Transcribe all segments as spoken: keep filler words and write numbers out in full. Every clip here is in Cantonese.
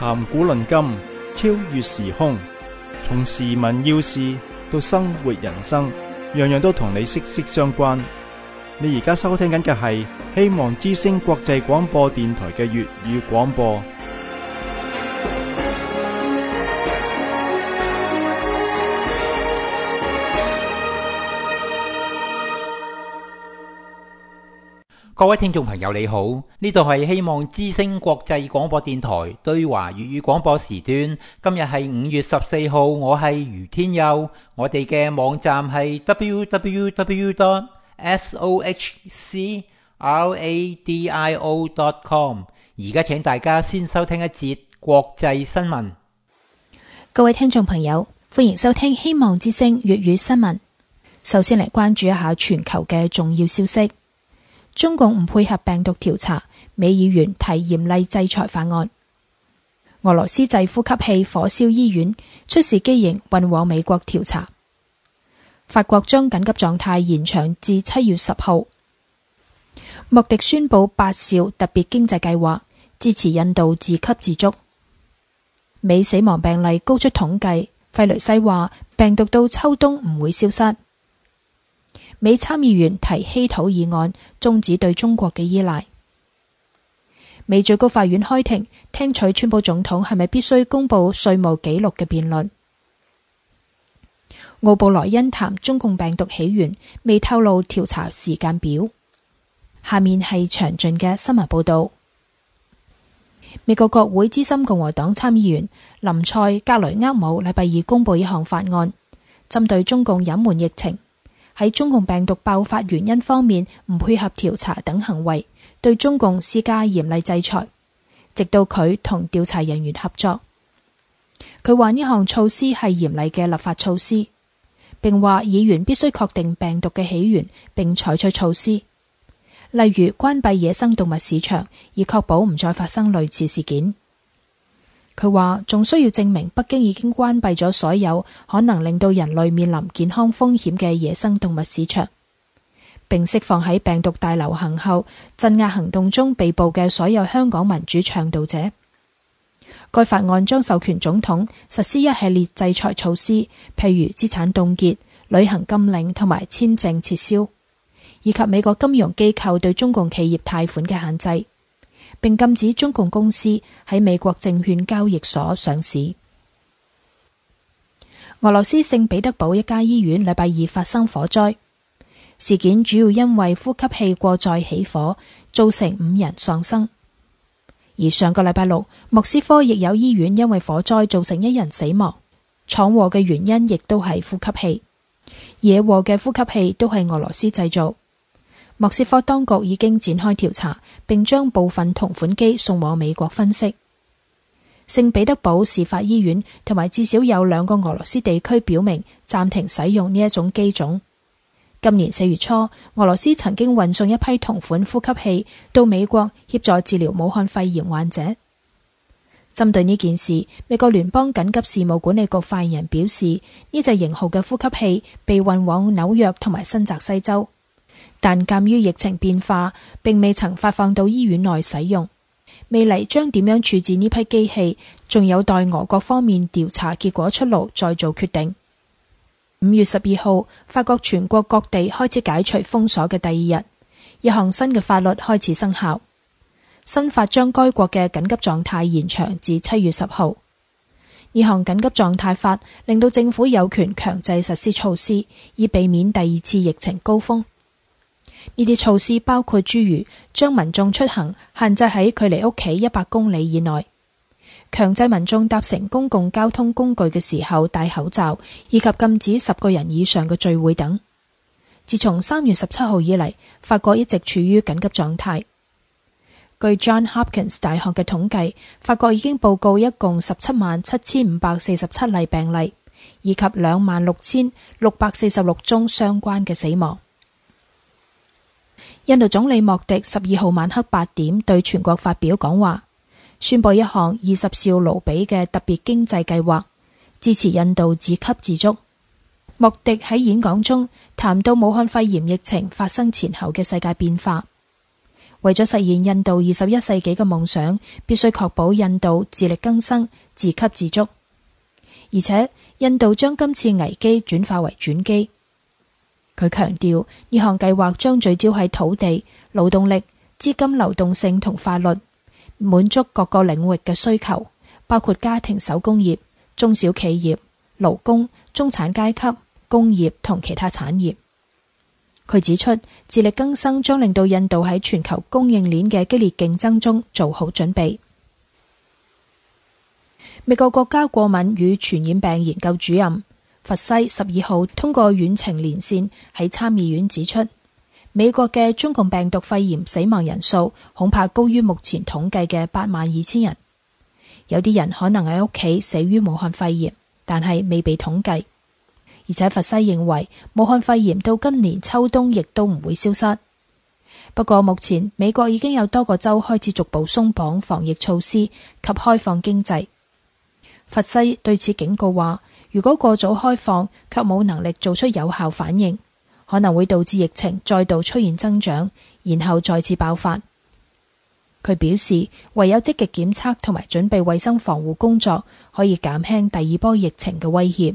談古論今，超越時空，從時聞要事到生活人生，樣樣都同你息息相關。你而家收聽緊嘅係希望之聲國際廣播電台嘅粵語廣播。 各位聽眾朋友你好，呢度係希望之聲國際廣播電台對華粵語廣播時段。今日係五月十四號，我係余天佑。我哋嘅網站係 double-u double-u double-u dot sohcradio dot com。而家請大家先收聽一節國際新聞。 各位聽眾朋友，歡迎收聽希望之聲粵語新聞。首先嚟關注一下全球嘅重要消息。中共唔配合病毒調查，美議員提嚴厲制裁法案。俄羅斯製呼吸器火燒醫院，出事機型運往美國調查。法國將緊急狀態延長至七月十號。莫迪宣布八兆特別經濟計劃，支持印度自給自足。美死亡病例高出統計，費雷西話病毒到秋冬唔會消失。美參議員提稀土議案，終止對中國嘅依賴。美最高法院開庭聽取川普總統係咪必須公布稅務記錄嘅辯論。奧布萊恩談中共病毒起源，未透露調查時間表。下面係詳盡嘅新聞報道。美國國會資深共和黨參議員林賽格雷厄姆禮拜二公布一項法案，針對中共隱瞞疫情，喺中共病毒爆發原因方面唔配合調查等行為，對中共施加嚴厲制裁，直到佢同調查人員合作。佢話呢項措施係嚴厲嘅立法措施，並話議員必須確定病毒嘅起源並採取措施，例如關閉野生動物市場，以確保唔再發生類似事件。佢話仲需要證明北京已經關閉咗所有可能令到人類面臨健康風險嘅野生動物市場，並釋放喺病毒大流行後鎮壓行動中被捕嘅所有香港民主倡導者。該法案將授權總統實施一系列制裁措施，譬如資產凍結、旅行禁令同埋簽證撤銷，以及美國金融機構對中共企業貸款嘅限制，並禁止中共公司喺美國證券交易所上市。俄羅斯聖彼得堡一家醫院禮拜二發生火災，事件主要因為呼吸器過載起火，造成五人喪生。而上個禮拜六，莫斯科亦有醫院因為火災造成一人死亡，闖禍嘅原因亦都係呼吸器。惹禍嘅呼吸器都係俄羅斯製造。莫斯科當局已經展開調查，並將部分同款機送往美國分析。聖彼得堡事發醫院同埋至少有兩個俄羅斯地區表明暫停使用呢一種機種。今年四月初，俄羅斯曾經運送一批同款呼吸器到美國協助治療武漢肺炎患者。針對呢件事，美國聯邦緊急事務管理局發言人表示，呢隻型號嘅呼吸器被運往紐約同埋新澤西州，但鑒於疫情變化，並未曾發放到醫院內使用。未來將點樣處置呢批機器，仲有待俄國方面調查結果出爐再做決定。五月十二號，法國全國各地開始解除封鎖嘅第二日，一項新嘅法律開始生效。新法將該國嘅緊急狀態延長至七月十號。呢項緊急狀態法令到政府有權強制實施措施，以避免第二次疫情高峰。呢啲措施包括諸如將民眾出行限制喺距離屋企一百公里以內，強制民眾搭乘公共交通工具嘅時候戴口罩，以及禁止十個人以上嘅聚會等。自從三月十七號以嚟，法國一直處於緊急狀態。據 John Hopkins 大學嘅統計，法國已經報告一共十七萬七千五百四十七例病例，以及兩萬六千六百四十六宗相關嘅死亡。印度總理莫迪十二號晚黑八點對全國發表講話，宣布一項二十兆盧比嘅特別經濟計劃，支持印度自給自足。莫迪喺演講中談到武漢肺炎疫情發生前後嘅世界變化。 為咗實現印度二十一世紀嘅夢想，必須確保印度自力更生、自給自足。而且印度將今次危機轉化為轉機。佢強調呢項計劃將聚焦喺土地、勞動力、資金流動性同法律，滿足各個領域嘅需求，包括家庭手工業、中小企業、勞工、中產階級、工業同其他產業。佢指出，自力更生將令到印度喺全球供應鏈嘅激烈競爭中做好準備。美國國家過敏與傳染病研究主任佛西十二號通過遠程連線喺參議院指出，美國嘅中共病毒肺炎死亡人數恐怕高於目前統計嘅八萬二千人。有啲人可能喺屋企死於武漢肺炎，但係未被統計。而且佛西認為，武漢肺炎到今年秋冬亦都唔會消失。不過目前美國已經有多個州開始逐步鬆綁防疫措施及開放經濟。佛西對此警告話，如果過早開放卻冇能力做出有效反應，可能會導致疫情再度出現增長，然後再次爆發。佢表示，唯有積極檢測同埋準備衛生防護工作，可以減輕第二波疫情嘅威脅。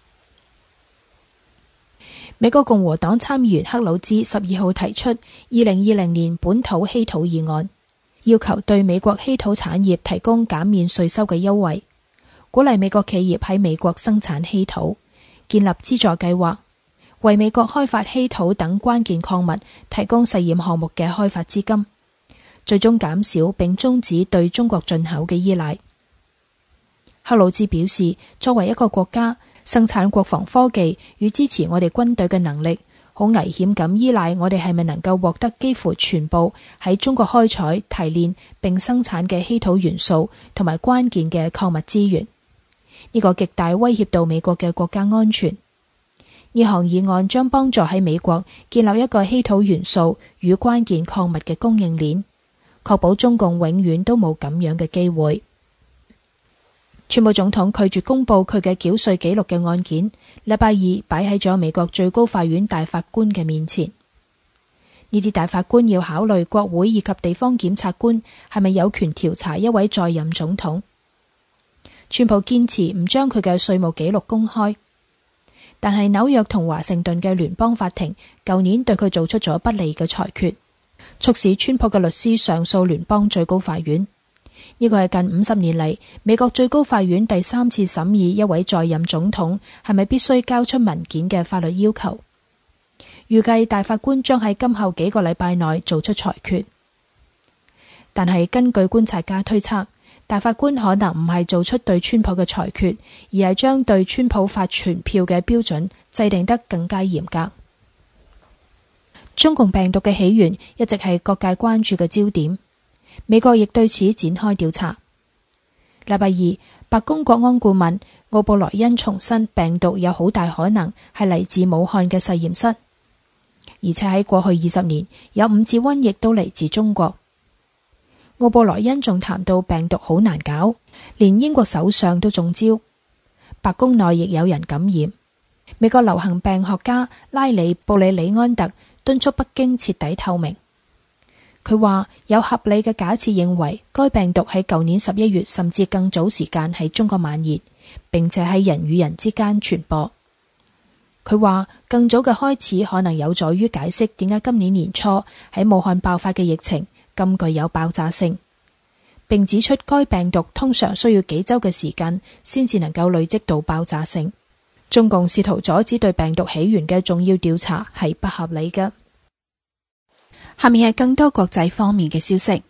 美國共和黨參議員克魯茲十二號提出二零二零年本土稀土議案，要求對美國稀土產業提供減免稅收嘅優惠，鼓勵美國企業喺美國生產稀土，建立資助計劃，為美國開發稀土等關鍵礦物提供實驗項目嘅開發資金，最終減少並終止對中國進口嘅依賴。克魯茲表示，作為一個國家，生產國防科技與支持我哋軍隊嘅能力，好危險咁依賴我哋係咪能夠獲得幾乎全部喺中國開採、提煉並生產嘅稀土元素同埋關鍵嘅礦物資源。呢個極大威脅到美國嘅國家安全。呢項議案將幫助喺美國建立一個稀土元素與關鍵礦物嘅供應鏈，確保中共永遠都冇咁樣嘅機會。川普總統拒絕公布佢嘅繳稅記錄嘅案件，禮拜二擺喺咗美國最高法院大法官嘅面前。呢啲大法官要考慮國會以及地方檢察官係咪有權調查一位在任總統。川普堅持唔將佢嘅稅務記錄公開，但係紐約同華盛頓嘅聯邦法庭舊年對佢做出咗不利嘅裁決，促使川普嘅律師上訴聯邦最高法院。呢個係近五十年嚟美國最高法院第三次審議一位在任總統係咪必須交出文件嘅法律要求。預計大法官將喺今後幾個禮拜內做出裁決，但係根據觀察家推測，大法官可能唔係做出對川普嘅裁決，而係將對川普發傳票嘅標準制定得更加嚴格。中共病毒嘅起源一直係各界關注嘅焦點。美國亦對此展開調查。禮拜二，白宮國安顧問奧布萊恩重申病毒有好大可能係嚟自武漢嘅實驗室，而且喺過去二十年有五次瘟疫都嚟自中國。奧布萊恩仲談到病毒好難搞，連英國首相都中招，白宮內亦有人感染。美國流行病學家拉里布里里安特敦促北京徹底透明。佢話有合理嘅假設認為該病毒喺舊年十一月甚至更早時間喺中國蔓延，並且喺人與人之間傳播。佢話更早嘅開始可能有助於解釋點解今年年初喺武漢爆發嘅疫情咁具有爆炸性，並指出該病毒通常需要幾周嘅時間先至能夠累積到爆炸性。中共試圖阻止對病毒起源嘅重要調查係不合理嘅。下面係更多國際方面嘅消息。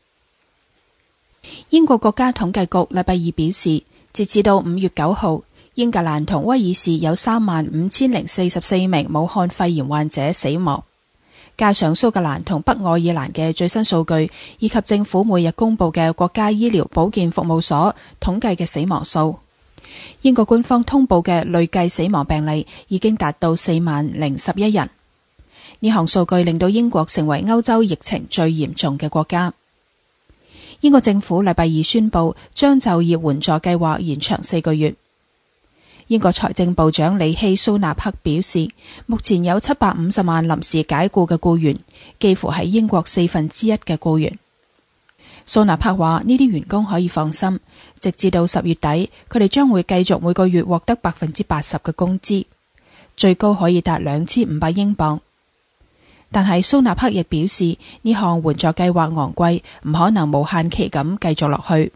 英國國家統計局禮拜二表示，截至到五月九號，英格蘭同威爾士有三萬五千零四十四名武漢肺炎患者死亡，加上蘇格蘭同北愛爾蘭嘅最新數據，以及政府每日公布嘅國家醫療保健服務所統計嘅死亡數，英國官方通報嘅累計死亡病例已經達到四萬零十一人。呢項數據令到英國成為歐洲疫情最嚴重嘅國家。英國政府禮拜二宣布將就業援助計劃延長四個月。 英國財政部長里希蘇納克表示，目前有七百五十萬臨時解僱嘅僱員，幾乎係英國四分之一嘅僱員。蘇納克話呢啲員工可以放心，直至到十月底，佢哋將會繼續每個月獲得百分之八十嘅工資，最高可以達兩千五百英鎊。但係蘇納克亦表示，呢項援助計劃昂貴，唔可能無限期咁繼續落去。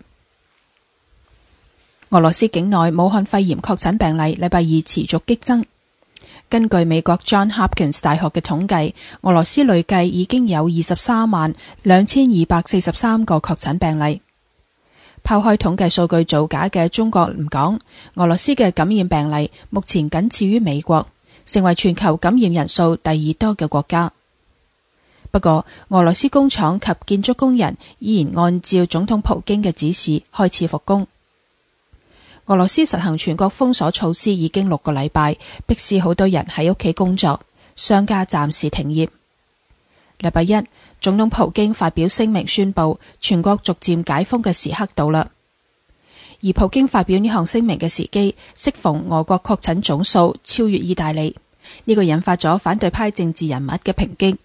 俄羅斯境內武漢肺炎確診病例禮拜二持續激增。根據美國 Johns Hopkins 大學嘅統計，俄羅斯累計已經有二十三萬兩千二百四十三個確診病例。拋開統計數據造假嘅中國唔講，俄羅斯嘅感染病例目前僅次於美國，成為全球感染人數第二多嘅國家。不過，俄羅斯工廠及建築工人依然按照總統普京嘅指示開始復工。俄羅斯實行全國封鎖措施已經六個禮拜，迫使好多人喺屋企工作，商家暫時停業。禮拜一，總統普京發表聲明宣布全國逐漸解封嘅時刻到啦。而普京發表呢項聲明嘅時機，適逢俄國確診總數超越意大利，呢個引發咗反對派政治人物嘅抨擊。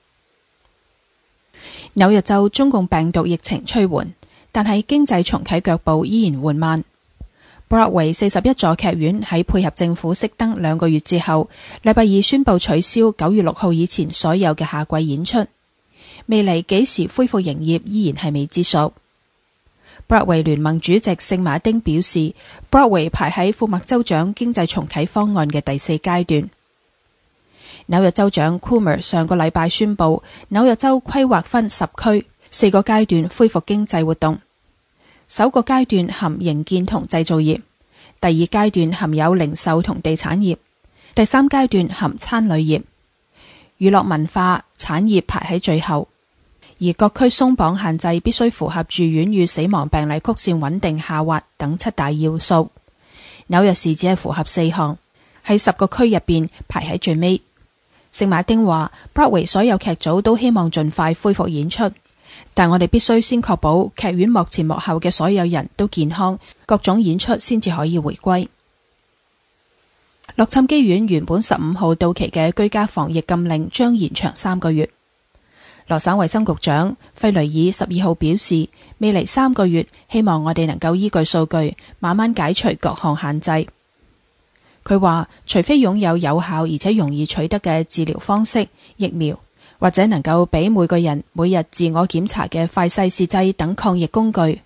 紐約州中共病毒疫情趨緩，但係經濟重啟腳步依然緩慢。Broadway 四十一座劇院喺配合政府熄燈兩個月之後，禮拜二宣布取消九月六號以前所有嘅夏季演出。未來幾時恢復營業依然係未知數。Broadway 聯盟主席聖馬丁表示 ，Broadway 排喺副默州長經濟重啟方案嘅第四階段。紐約州長 Coomer 上個禮拜宣布，紐約州規劃分十區，四個階段恢復經濟活動。首個階段含營建同製造業，第二階段含有零售同地產業，第三階段含餐旅業，娛樂文化產業排喺最後。而各區鬆綁限制必須符合住院與死亡病例曲線穩定下滑等七大要素。紐約市只係符合四項，喺十個區入邊排喺最尾。聖馬丁話 Broadway 所有劇組都希望盡快恢復演出，但我哋必須先確保劇院幕前幕後嘅所有人都健康，各種演出先至可以回歸。洛杉磯縣原本十五號到期嘅居家防疫禁令將延長三個月。羅省衛生局長費雷爾十二號表示，未來三個月希望我哋能夠依據數據慢慢解除各項限制。佢話，除非擁有有效而且容易取得嘅治療方式、疫苗，或者能夠俾每個人每日自我檢查嘅快篩試劑等抗疫工具，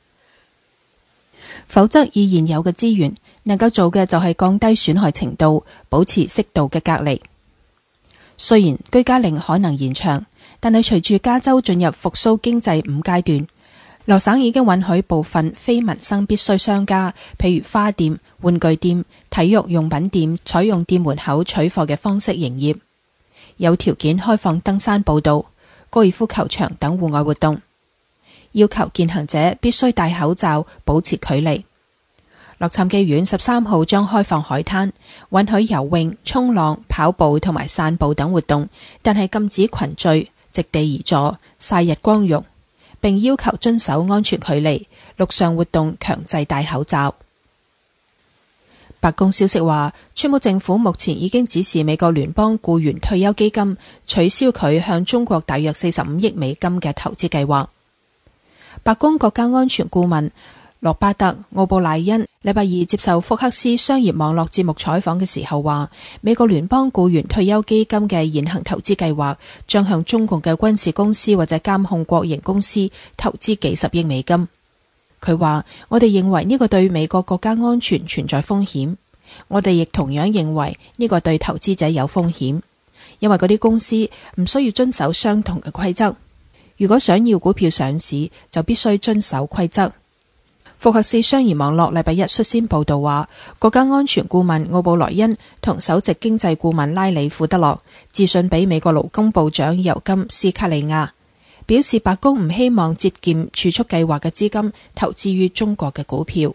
否則以現有嘅資源，能夠做嘅就係降低損害程度，保持適度嘅隔離。雖然居家令可能延長，但係隨住加州進入復甦經濟五階段，羅省已經允許部分非民生必需商家，譬如花店、玩具店、體育用品店，採用店門口取貨嘅方式營業，有條件開放登山步道、高爾夫球場等戶外活動，要求健行者必須戴口罩，保持距離。洛杉磯縣十三號將開放海灘，允許游泳、衝浪、跑步同埋散步等活動，但係禁止群聚、席地而坐、曬日光浴，並要求遵守安全距離。陸上活動強制戴口罩。白宮消息話，川普政府目前已經指示美國聯邦僱員退休基金取消佢向中國大約四十五億美金嘅投資計劃。白宮國家安全顧問羅伯特·奧布賴恩禮拜二接受福克斯商業網絡節目採訪嘅時候話，美國聯邦僱員退休基金嘅現行投資計劃將向中共嘅軍事公司或者監控國營公司投資幾十億美金。佢話，我哋認為呢個對美國國家安全存在風險，我哋亦同樣認為呢個對投資者有風險，因為嗰啲公司唔需要遵守相同嘅規則。如果想要股票上市，就必須遵守規則。福克斯商業網絡禮拜一率先報道話，國家安全顧問奧布萊恩同首席經濟顧問拉里庫德洛致信俾美國勞工部長尤金斯卡利亞，表示白宮唔希望節儉儲蓄計劃嘅資金投資於中國嘅股票。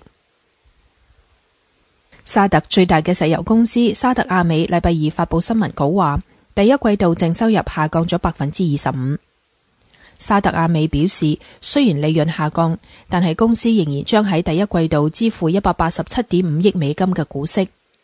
沙特最大嘅石油公司沙特阿美禮拜二發佈新聞稿話，第一季度淨收入下降咗百分之二十五。沙特阿美表示，雖然利潤下降，但係公司仍然將喺第一季度支付一百八十七點五億美金嘅股息。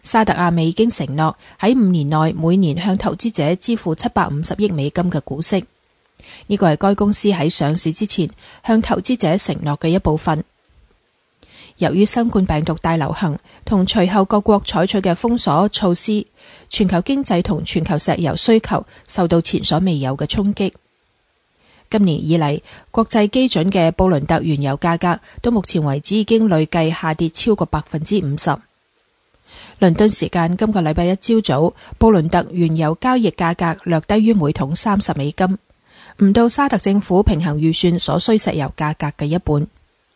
沙特阿美已經承諾喺五年內每年向投資者支付七百五十億美金嘅股息，呢個係該公司喺上市之前向投資者承諾嘅一部分。由於新冠病毒大流行同隨後各國採取嘅封鎖措施，全球經濟同全球石油需求受到前所未有嘅衝擊。今年以嚟，國際基準嘅布倫特原油價格到目前為止已經累計下跌超過百分之五十。倫敦時間今個禮拜一朝早，布倫特原油交易價格略低於每桶三十美金，唔到沙特政府平衡預算所需石油價格嘅一半。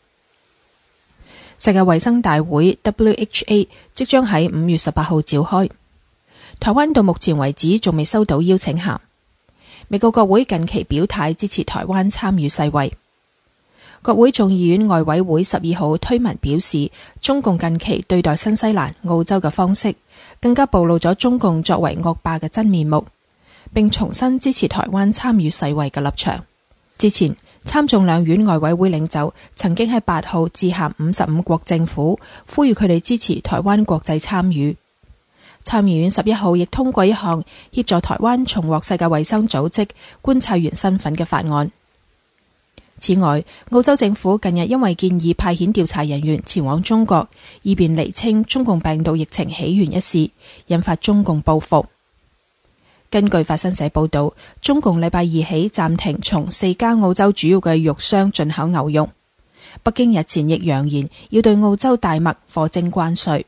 世界衛生大會 W H O 即將喺五月十八號召開，台灣到目前為止仲未收到邀請函。美國國會近期表態支持台灣參與世衛。國會眾議院外委會十二號推文表示，中共近期對待新西蘭、澳洲嘅方式，更加暴露咗中共作為惡霸嘅真面目，並重新支持台灣參與世衛嘅立場。之前，參眾兩院外委會領袖曾經喺八號致函五十五國政府，呼籲佢哋支持台灣國際參與。參議院十一號亦通過一項協助台灣重獲世界衛生組織觀察員身份嘅法案。此外，澳洲政府近日因為建議派遣調查人員前往中國，以便釐清中共病毒疫情起源一事，引發中共報復。根據法新社報道，中共禮拜二起暫停從四家澳洲主要嘅肉商進口牛肉。北京日前亦揚言要對澳洲大麥課徵關稅。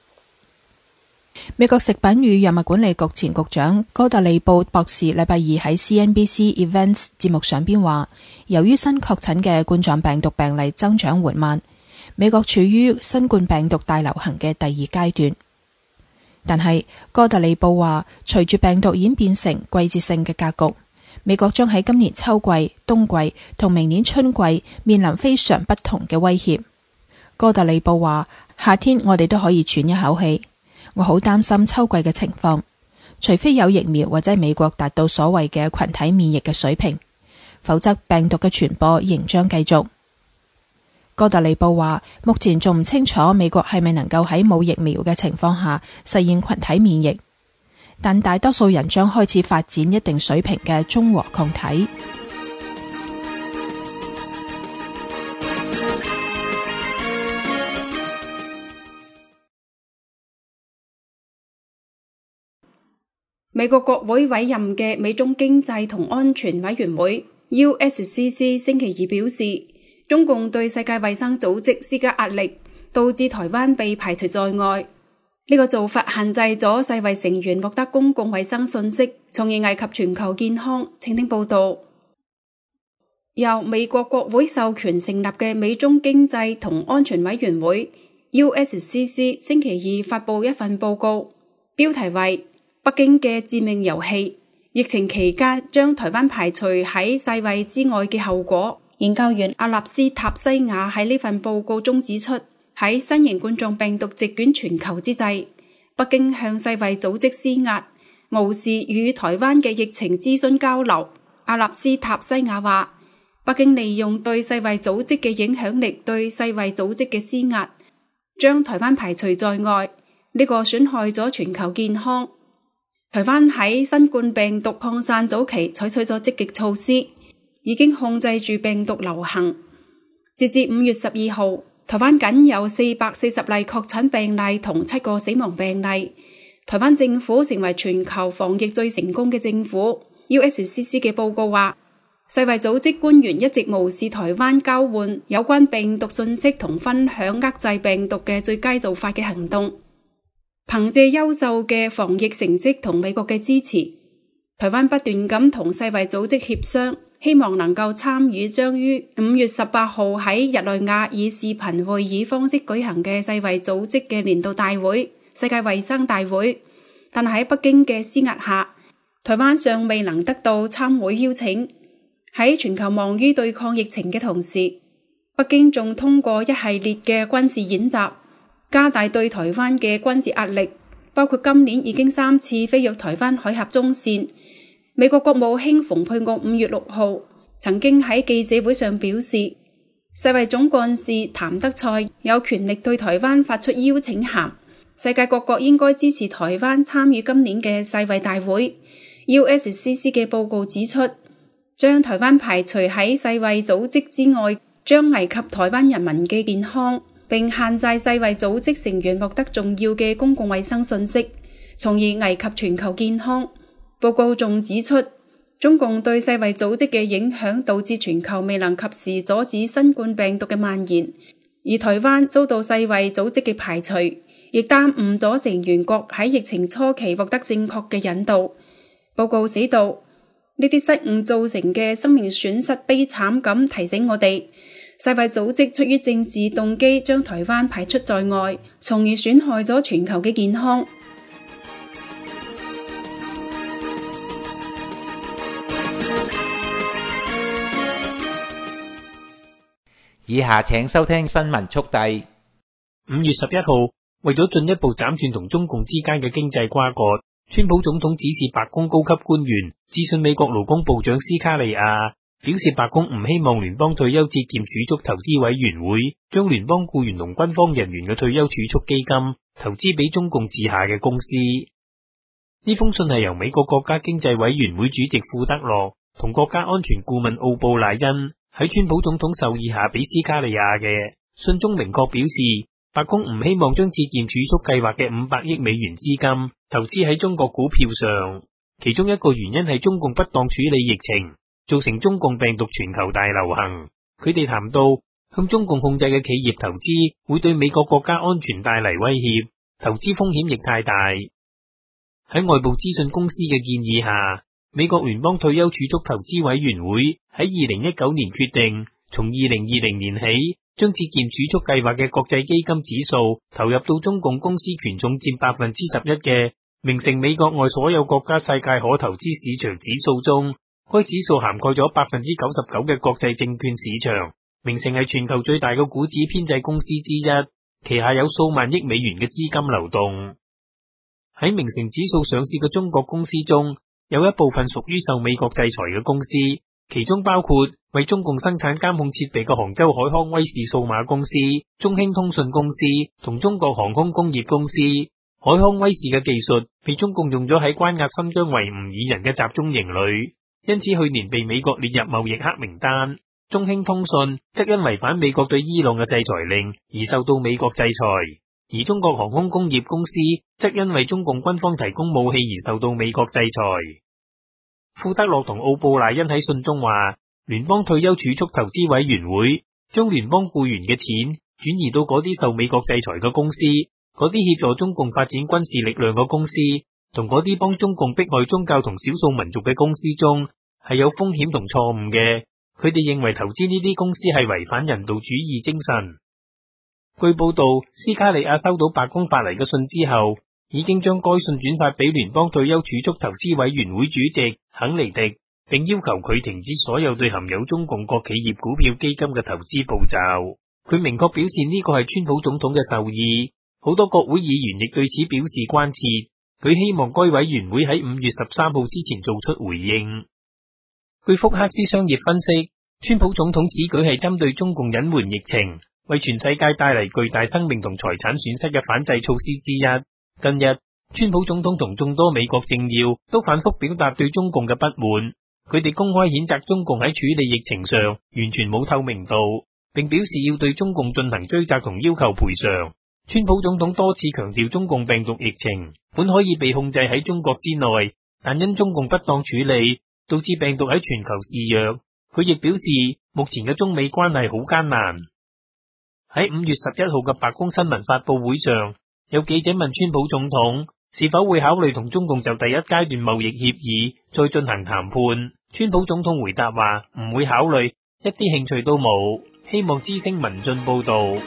美國食品與藥物管理局前局長哥特利布博士禮拜二喺 C N B C Events 節目上邊話，由於新確診嘅冠狀病毒病例增長緩慢，美國處於新冠病毒大流行嘅第二階段。但係哥特利布話，隨住病毒演變成季節性嘅格局，美國將喺今年秋季、冬季同明年春季面臨非常不同嘅威脅。哥特利布話，夏天我哋都可以喘一口氣，我好擔心秋季嘅情況，除非有疫苗或者美國達到所謂嘅群體免疫嘅水平，否則病毒嘅傳播仍將繼續。哥特利布話，目前仲唔清楚美國係咪能夠喺冇疫苗嘅情況下實現群體免疫，但大多數人將開始發展一定水平嘅中和抗體。 美國國會委任嘅美中經濟同安全委員會 U S C C 星期二表示，中共對世界衛生組織施加壓力，導致台灣被排除在外。呢個做法限制咗世衛成員獲得公共衛生信息，從而危及全球健康。請聽報道。由美國國會授權成立嘅美中經濟同安全委員會 U S C C 星期二發佈一份報告，標題為北京嘅致命遊戲，疫情期間將台灣排除喺世衛之外嘅後果。研究員阿納斯塔西亞喺呢份報告中指出，喺新型冠狀病毒席捲全球之際，北京向世衛組織施壓，無視與台灣嘅疫情諮詢交流。阿納斯塔西亞話，北京利用對世衛組織嘅影響力對世衛組織嘅施壓，將台灣排除在外，呢個損害咗全球健康。台灣喺新冠病毒擴散早期採取咗積極措施，已經控制住病毒流行。截至五月十二號，台灣僅有四百四十例確診病例同七個死亡病例。台灣政府成為全球防疫最成功嘅政府。U S C C 嘅報告話，世衛組織官員一直無視台灣交換有關病毒信息同分享遏制病毒嘅最佳做法嘅行動。憑借優秀嘅防疫成績同美國嘅支持，台灣不斷咁同世衛組織協商，希望能夠參與將於五月十八號喺日內瓦以視頻會議方式舉行嘅世衛組織嘅年度大會——世界衛生大會。但係喺北京嘅施壓下，台灣尚未能得到參會邀請。喺全球忙於對抗疫情嘅同時，北京仲通過一系列嘅軍事演習，加大對台灣嘅軍事壓力，包括今年已經三次飛越台灣海峽中線。美國國務卿蓬佩奧五月六號曾經喺記者會上表示，世衛總幹事譚德塞有權力對台灣發出邀請函， 世界各國應該支持台灣參與今年嘅世衛大會。U S C C 嘅報告指出，將台灣排除喺世衛組織之外，將危及台灣人民嘅健康，並限制世衛組織成員獲得重要嘅公共衛生信息，從而危及全球健康。報告仲指出，中共對世衛組織嘅影響導致全球未能及時阻止新冠病毒嘅蔓延，而台灣遭到世衛組織嘅排除，亦耽誤咗成員國喺疫情初期獲得正確嘅引導。報告寫道，呢啲失誤造成嘅生命損失悲慘咁提醒我哋，世衛組織出於政治動機將台灣排出在外，從而損害咗全球嘅健康。 以下請收聽新聞速遞。 五月十一號，為咗進一步斬斷同中共之間嘅經濟瓜葛，川普總統指示白宮高級官員致信美國勞工部長斯卡利亞，表示白宮唔希望聯邦退休節儉儲蓄投資委員會將聯邦僱員同軍方人員嘅退休儲蓄基金投資俾中共治下嘅公司。呢封信係由美國國家經濟委員會主席庫德洛同國家安全顧問奧布賴恩喺川普總統授意下俾斯卡利亞嘅信中明確表示，白宮唔希望將節儉儲蓄計劃嘅五百億美元資金投資喺中國股票上，其中一個原因係中共不當處理疫情，造成中共病毒全球大流行。佢哋談到向中共控制嘅企業投資會對美國國家安全帶嚟威脅，投資風險亦太大。喺外部資訊公司嘅建議下，美國聯邦退休儲蓄投資委員會喺二零一九年決定，從二零二零年起，將節儉儲蓄計劃嘅國際基金指數投入到中共公司權重佔百分之十一嘅名成美國外所有國家世界可投資市場指數中，該指數涵蓋咗百分之九十九嘅國際證券市場，名成係全球最大嘅股指編製公司之一，旗下有數萬億美元嘅資金流動。喺名成指數上市嘅中國公司中，有一部分屬於受美國制裁嘅公司，其中包括為中共生產監控設備嘅杭州海康威視數碼公司、中興通訊公司同中國航空工業公司。海康威視嘅技術被中共用咗喺關押新疆維吾爾人嘅集中營裏，因此去年被美國列入貿易黑名單。中興通訊則因違反美國對伊朗嘅制裁令而受到美國制裁，而中國航空工業公司則因為中共軍方提供武器而受到美國制裁。庫德洛同奧布賴恩喺信中話，聯邦退休儲蓄投資委員會將聯邦僱員嘅錢轉移到嗰啲受美國制裁嘅公司，嗰啲協助中共發展軍事力量嘅公司，同嗰啲幫中共迫害宗教同少數民族嘅公司中，係有風險同錯誤嘅。佢哋認為投資呢啲公司係違反人道主義精神。據報道，斯卡利亞收到白宮發嚟嘅信之後，已經將該信轉發俾聯邦退休儲蓄投資委員會主席肯尼迪，並要求佢停止所有對含有中共國企業股票基金嘅投資步驟。佢明確表示呢個係川普總統嘅授意，好多國會議員亦對此表示關切。佢希望該委員會喺五月十三號之前做出回應。據福克斯商業分析，川普總統此舉係針對中共隱瞞疫情，為全世界帶嚟巨大生命同財產損失嘅反制措施之一。近日，川普總統同眾多美國政要都反覆表達對中共嘅不滿，佢哋公開譴責中共喺處理疫情上完全冇透明度，並表示要對中共進行追責同要求賠償。川普總統多次強調中共病毒疫情本可以被控制喺中國之內，但因中共不當處理，導致病毒喺全球肆虐。佢亦表示，目前嘅中美關係好艱難。喺五月十一號嘅白宮新聞發佈會上，有記者問川普總統是否會考慮同中共就第一階段貿易協議再進行談判。川普總統回答話唔會考慮，一啲興趣都冇。希望知聲文進報道。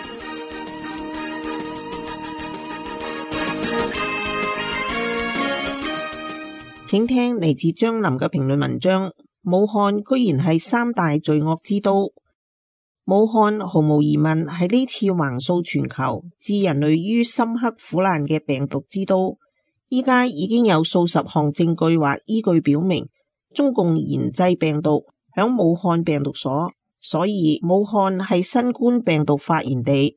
請聽嚟自張林嘅評論文章。武漢居然係三大罪惡之都。武漢毫無疑問係呢次橫掃全球、置人類於深刻苦難嘅病毒之都。依家已經有數十項證據或依據表明，中共研製病毒響武漢病毒所，所以武漢係新冠病毒發源地。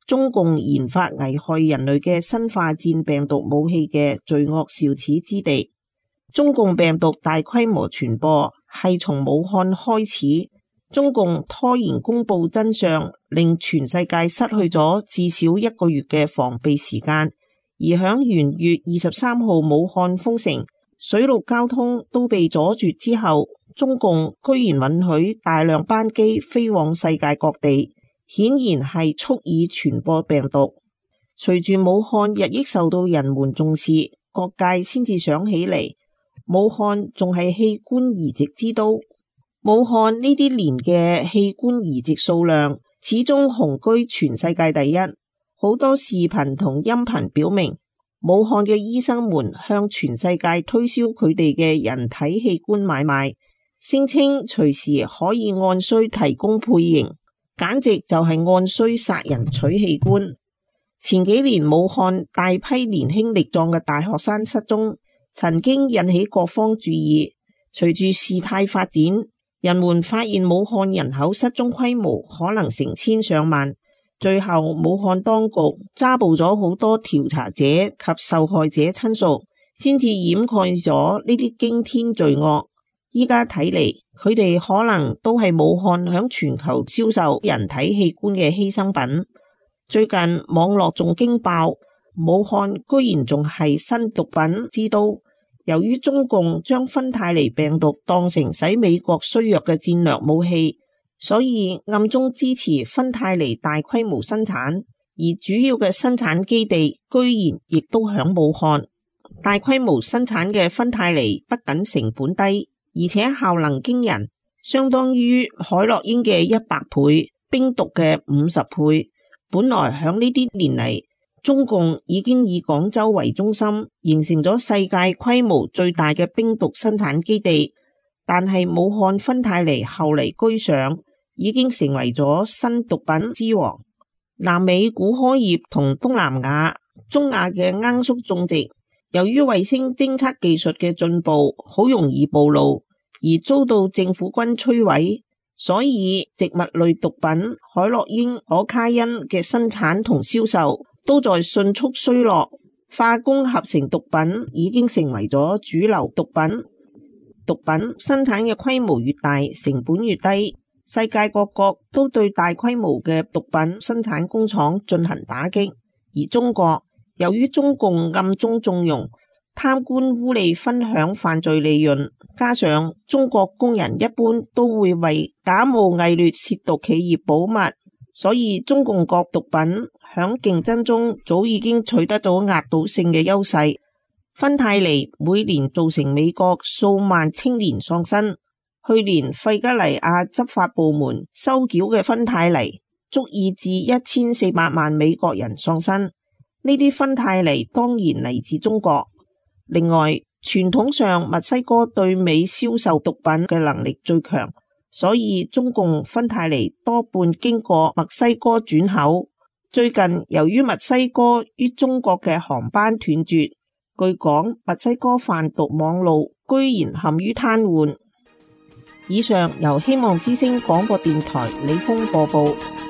中共研發危害人類嘅生化戰病毒武器嘅罪惡肇始之地。中共病毒大規模傳播係從武漢開始，中共拖延公布真相，令全世界失去咗至少一個月嘅防備時間。而響元月二十三號武漢封城，水陸交通都被阻絕之後，中共居然允許大量班機飛往世界各地，顯然係蓄意傳播病毒。隨住武漢日益受到人們重視，各界先至想起嚟，武漢仲係器官移植之都。武漢呢啲年嘅器官移植數量始終雄居全世界第一。好多視頻同音頻表明，武漢嘅醫生們向全世界推銷佢哋嘅人體器官買賣，聲稱隨時可以按需提供配型，簡直就係按需殺人取器官。前幾年武漢大批年輕力壯嘅大學生失蹤，曾經引起各方注意。隨住事態發展，人們發現武漢人口失蹤規模可能成千上萬。最後武漢當局抓捕咗好多調查者及受害者親屬，先至掩蓋咗呢啲驚天罪惡。依家睇嚟，佢哋可能都係武漢響全球銷售人體器官嘅犧牲品。最近網絡仲驚爆，武漢居然仲係新毒品之都。由於中共將芬太尼病毒當成使美國衰弱嘅戰略武器，所以暗中支持芬太尼大規模生產，而主要嘅生產基地居然亦都響武漢。大規模生產嘅芬太尼不僅成本低，而且效能驚人，相當於海洛因嘅一百倍，冰毒嘅五十倍。本來響呢啲年嚟，中共已經以廣州為中心，形成咗世界規模最大嘅冰毒生產基地。但係武漢芬太尼後嚟居上，已經成為咗新毒品之王。南美古柯葉同東南亞、中亞嘅罌粟種植，由於衛星偵測技術嘅進步，好容易暴露，而遭到政府軍摧毀，所以植物類毒品海洛因、可卡因嘅生產同銷售都在迅速衰落。化工合成毒品已經成為咗主流毒品。毒品生產嘅規模越大，成本越低。世界各國都對大規模嘅毒品生產工廠進行打擊。而中國由於中共暗中縱容、貪官污吏分享犯罪利潤，加上中國工人一般都會為假冒偽劣褻瀆企業保密，所以中共各毒品響競爭中早已經取得咗壓倒性嘅優勢。芬太尼每年造成美國數萬青年喪生。去年費吉尼亞執法部門收繳嘅芬太尼足以致一千四百萬美國人喪生。呢啲芬太尼當然嚟自中國。另外，傳統上墨西哥對美銷售毒品嘅能力最強，所以中共芬太尼多半經過墨西哥轉口。最近由於墨西哥於中國嘅航班斷絕，據講墨西哥販毒網路居然陷於癱瘓。以上由希望之聲廣播電台李峰播報。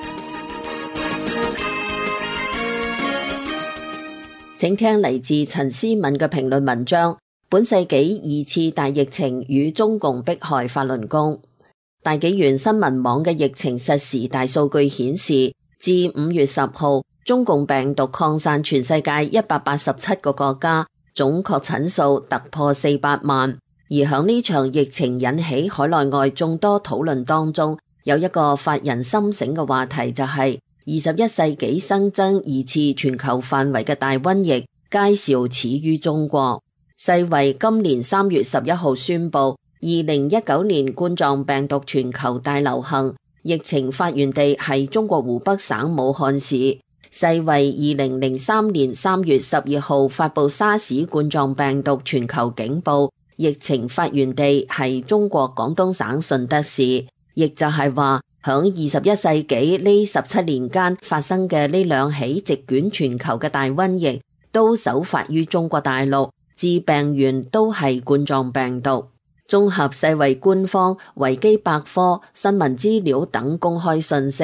請聽嚟自陳思敏嘅評論文章：本世紀二次大疫情與中共迫害法輪功。大紀元新聞網嘅疫情實時大數據顯示，至五月十號，中共病毒擴散全世界一百八十七個國家，總確診數突破四百萬。而響呢場疫情引起海內外眾多討論當中，有一個發人深省嘅話題，就係二十一世紀新增二次全球範圍嘅大瘟疫，佳兆始於中國。世衛今年三月十一號宣布，二零一九年冠狀病毒全球大流行，疫情發源地係中國湖北省武漢市。世衛二零零三年三月十二號發布沙士冠狀病毒全球警報，疫情發源地係中國廣東省順德市，亦就係話響二十一世紀呢十七年間發生嘅呢兩起席捲全球嘅大瘟疫，都首發於中國大陸，致病源都係冠狀病毒。綜合世衛官方、維基百科、新聞資料等公開信息，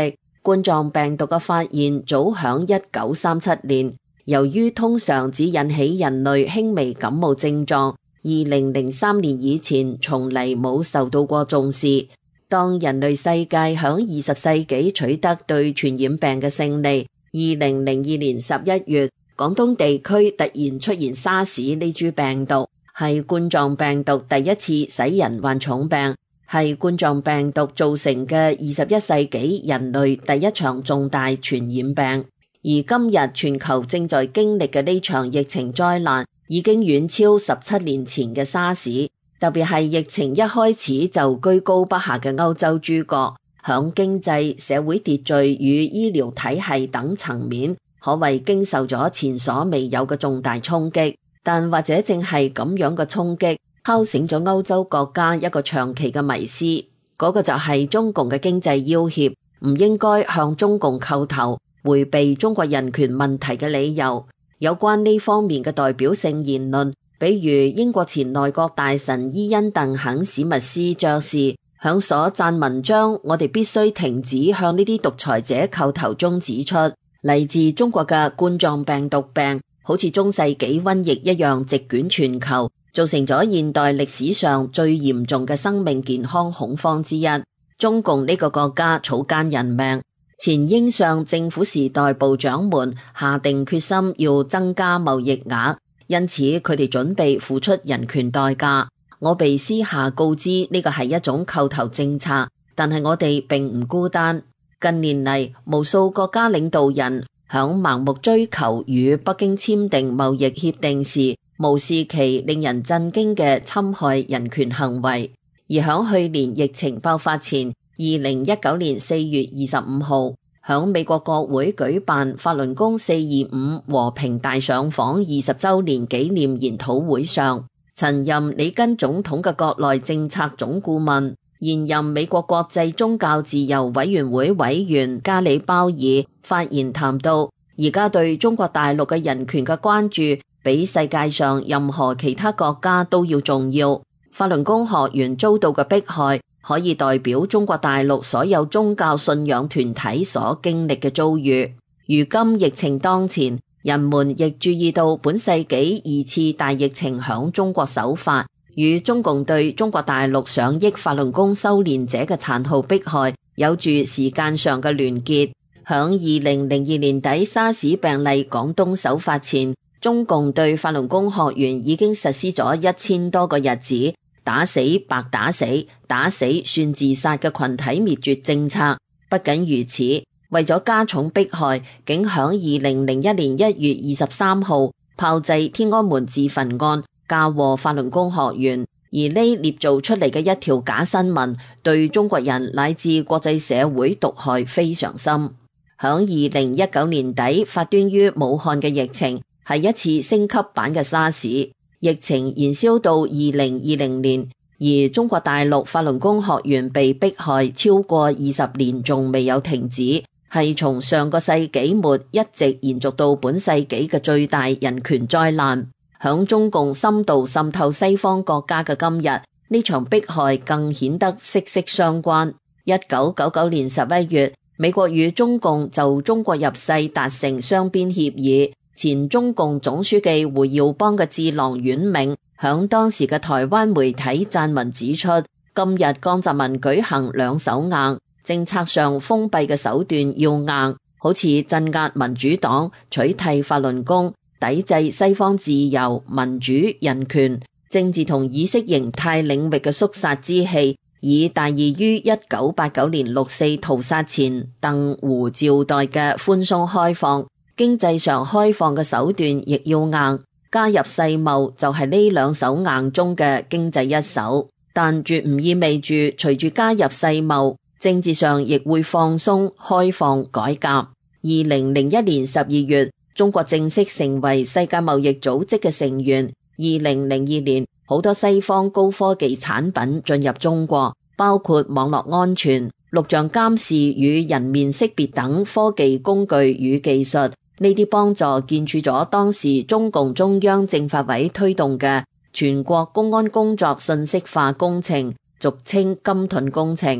冠狀病毒嘅發現早響一九三七年，由於通常只引起人類輕微感冒症狀，二零零三年以前從嚟冇受到過重視。當人類世界響二十世紀取得對傳染病嘅勝利，二零零二年十一月，廣東地區突然出現沙士呢株病毒，係冠狀病毒第一次使人患重病，係冠狀病毒造成嘅二十一世紀人類第一場重大傳染病。而今日全球正在經歷嘅呢場疫情災難，已經遠超十七年前嘅沙士。特別係疫情一開始就居高不下嘅歐洲諸國，響經濟、社會秩序與醫療體系等層面，可謂經受咗前所未有嘅重大衝擊。但或者正係咁樣嘅衝擊，敲醒咗歐洲國家一個長期嘅迷思，嗰、那個就係中共嘅經濟要挾，唔應該向中共叩頭，迴避中國人權問題嘅理由。有關呢方面嘅代表性言論，比如英國前內閣大臣伊恩鄧肯史密斯爵士響所撰文章《我哋必須停止向呢啲獨裁者叩頭》中指出，嚟自中國嘅冠狀病毒病好似中世紀瘟疫一樣席捲全球，造成咗現代歷史上最嚴重嘅生命健康恐慌之一。中共呢個國家草菅人命，前英上政府時代部長們下定決心要增加貿易額，因此佢哋準備付出人權代價。我被私下告知呢個係一種叩頭政策，但係我哋並唔孤單。近年嚟，無數國家領導人響盲目追求與北京簽訂貿易協定時，無視其令人震驚嘅侵害人權行為。而響去年疫情爆發前，二零一九年四月二十五號，響美國國會舉辦法輪功四二五和平大上訪二十週年紀念研討會上，曾任里根總統嘅國內政策總顧問、現任美國國際宗教自由委員會委員加里鮑爾發言談到，而家對中國大陸嘅人權嘅關注比世界上任何其他國家都要重要。法輪功學員遭到嘅迫害，可以代表中國大陸所有宗教信仰團體所經歷嘅遭遇。如今疫情當前，人們亦注意到本世紀二次大疫情響中國首發，與中共對中國大陸上億法輪功修煉者嘅殘酷迫害有住時間上嘅聯結。響二零零二年底沙士病例廣東首發前，中共對法輪功學員已經實施咗一千多個日子打死白打死，打死算自殺嘅群體滅絕政策。不僅如此，為咗加重迫害，竟響二零零一年一月二十三號炮製天安門自焚案，嫁禍法輪功學員。而呢捏造出嚟嘅一條假新聞，對中國人乃至國際社會毒害非常深。響二零一九年底發端於武漢嘅疫情，係一次升級版嘅沙士。疫情延燒到二零二零年，而中國大陸法輪功學員被迫害超過二十年仲未有停止，係從上個世紀末一直延續到本世紀嘅最大人權災難。響中共深度滲透西方國家嘅今日，呢場迫害更顯得息息相關。一九九九年十一月，美國與中共就中國入世達成雙邊協議。前中共總書記胡耀邦嘅智囊阮銘響當時嘅台灣媒體撰文指出，今日江澤民舉行兩手硬，政策上封閉嘅手段要硬，好似鎮壓民主黨、取締法輪功、抵制西方自由、民主、人權、政治同意識形態領域嘅肅殺之氣，以大異於一九八九年六四屠殺前鄧胡趙代嘅寬鬆開放。經濟上開放嘅手段亦要硬，加入世貿就係呢兩手硬中嘅經濟一手，但絕唔意味住隨住加入世貿，政治上亦會放鬆、開放、改革。二零零一年十二月，中國正式成為世界貿易組織嘅成員。二零零二年，好多西方高科技產品進入中國，包括網絡安全、錄像監視與人面識別等科技工具與技術。呢啲幫助建設咗當時中共中央政法委推動嘅全國公安工作信息化工程，俗稱金盾工程。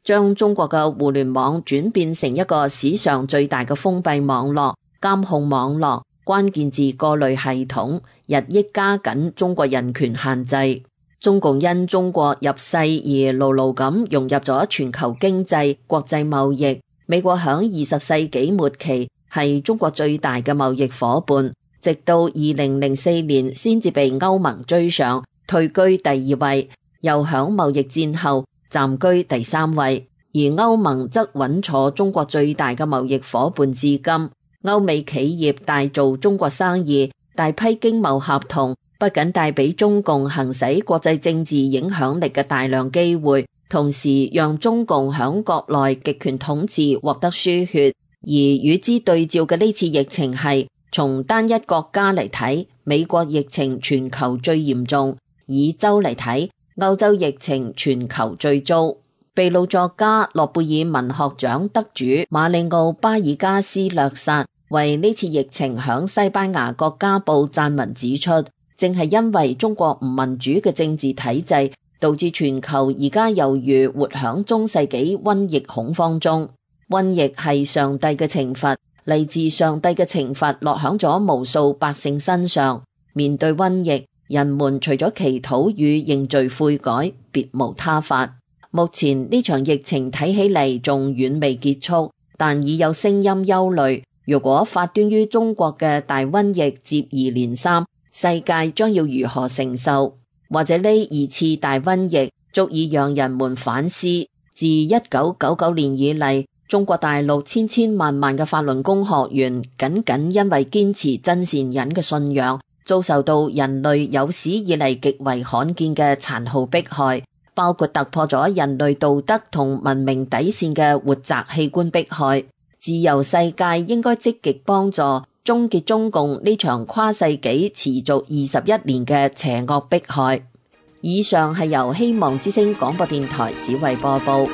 將中國嘅互聯網轉變成一個史上最大嘅封閉網絡、監控網絡、關鍵字過濾系統，日益加緊中國人權限制。中共因中國入世而牢牢咁融入咗全球經濟、國際貿易。美國響二十世紀末期係中國最大嘅貿易夥伴，直到二零零四年先至被歐盟追上，退居第二位，又響貿易戰後暫居第三位。而歐盟則穩坐中國最大嘅貿易夥伴至今。歐美企業大做中國生意，大批經貿合同不僅帶俾中共行使國際政治影響力嘅大量機會，同時讓中共響國內極權統治獲得輸血。而與之對照嘅呢次疫情係，從單一國家嚟睇，美國疫情全球最嚴重；以洲嚟睇，歐洲疫情全球最糟。秘魯作家諾貝爾文學獎得主馬里奧巴爾加斯略薩為呢次疫情響西班牙國家報撰文指出，正係因為中國唔民主嘅政治體制，導致全球而家猶如活響中世紀瘟疫恐慌中。瘟疫係上帝嘅懲罰，嚟自上帝嘅懲罰落響咗無數百姓身上。面對瘟疫，人們除咗祈禱與認罪悔改，別無他法。目前呢場疫情睇起嚟仲遠未結束，但已有聲音憂慮，如果發端於中國嘅大瘟疫接二連三，世界將要如何承受？或者呢二次大瘟疫足以讓人們反思，自一九九九年以嚟，中國大陸千千萬萬嘅法輪功學員僅僅因為堅持真善忍嘅信仰，遭受到人類有史以嚟極為罕見嘅殘酷迫害，包括突破咗人類道德同文明底線嘅活摘器官迫害。自由世界應該積極幫助終結中共呢場跨世紀持續二十一年嘅邪惡迫害。以上係由希望之聲廣播電台只為播報。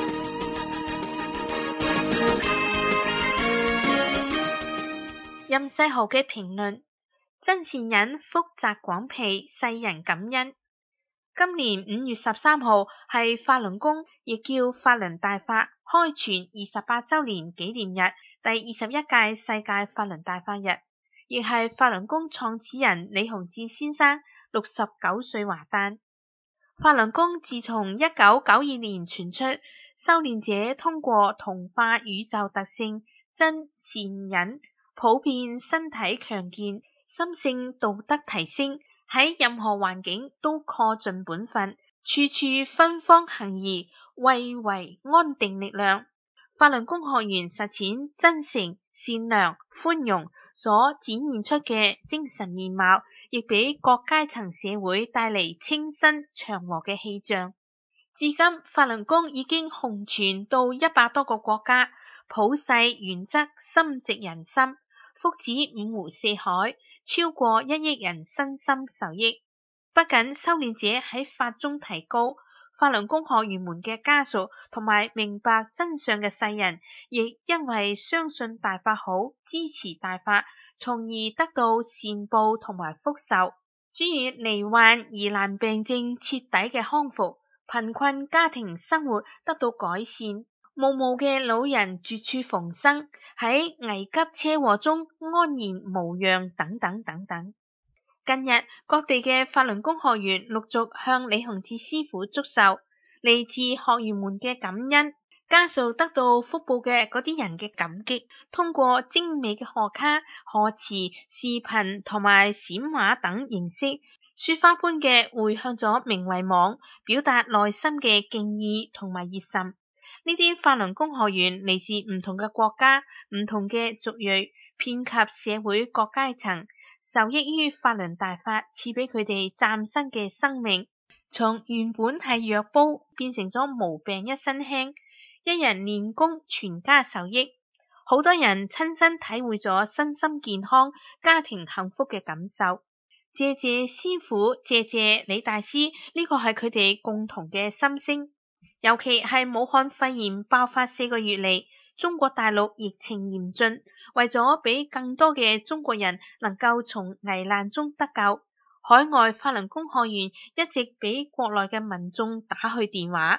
任世豪嘅評論：真善忍福澤廣被，世人感恩。今年五月十三號係法輪功，亦叫法輪大法開傳二十八周年紀念日，第二十一屆世界法輪大法日，亦係法輪功創始人李洪志先生六十九歲華誕。法輪功自從一九九二年傳出，修煉者通過同化宇宙特性真善忍，普遍身體強健，心性道德提升，喺任何環境都恪盡本分，處處芬芳行義，蔚為安定力量。法輪功學員實踐真誠、善良、寬容所展現出嘅精神面貌，亦俾各階層社會帶嚟清新祥和嘅氣象。至今，法輪功已經紅傳到一百多個國家，普世原則深植人心，福祉五湖四海，超過一億人身心受益。不僅修煉者喺法中提高，法輪功學員們嘅家屬同埋明白真相嘅世人，亦因為相信大法好，支持大法，從而得到善報同埋福壽。諸如罹患疑難病症徹底嘅康復，貧困家庭生活得到改善，無毛嘅老人絕處逢生，喺危急車禍中安然無恙，等等等等。近日，各地嘅法輪功學員陸續向李洪志師傅祝壽，嚟自學員們嘅感恩，家屬得到福報嘅嗰啲人嘅感激，通過精美嘅賀卡、賀詞、視頻同埋閃畫等形式，雪花般嘅匯向咗名為網，表達內心嘅敬意同埋熱心。呢啲法輪功學員嚟自唔同嘅國家、唔同嘅族裔，遍及社會各階層，受益於法輪大法賜俾佢哋嶄新嘅生命，從原本係藥煲變成咗無病一身輕，一人練功全家受益。好多人親身體會咗身心健康、家庭幸福嘅感受。謝謝師父，謝謝李大師，呢個係佢哋共同嘅心聲。尤其係武漢肺炎爆發四個月嚟，中國大陸疫情嚴峻，為咗俾更多嘅中國人能夠從危難中得救，海外法輪功學員一直俾國內嘅民眾打去電話，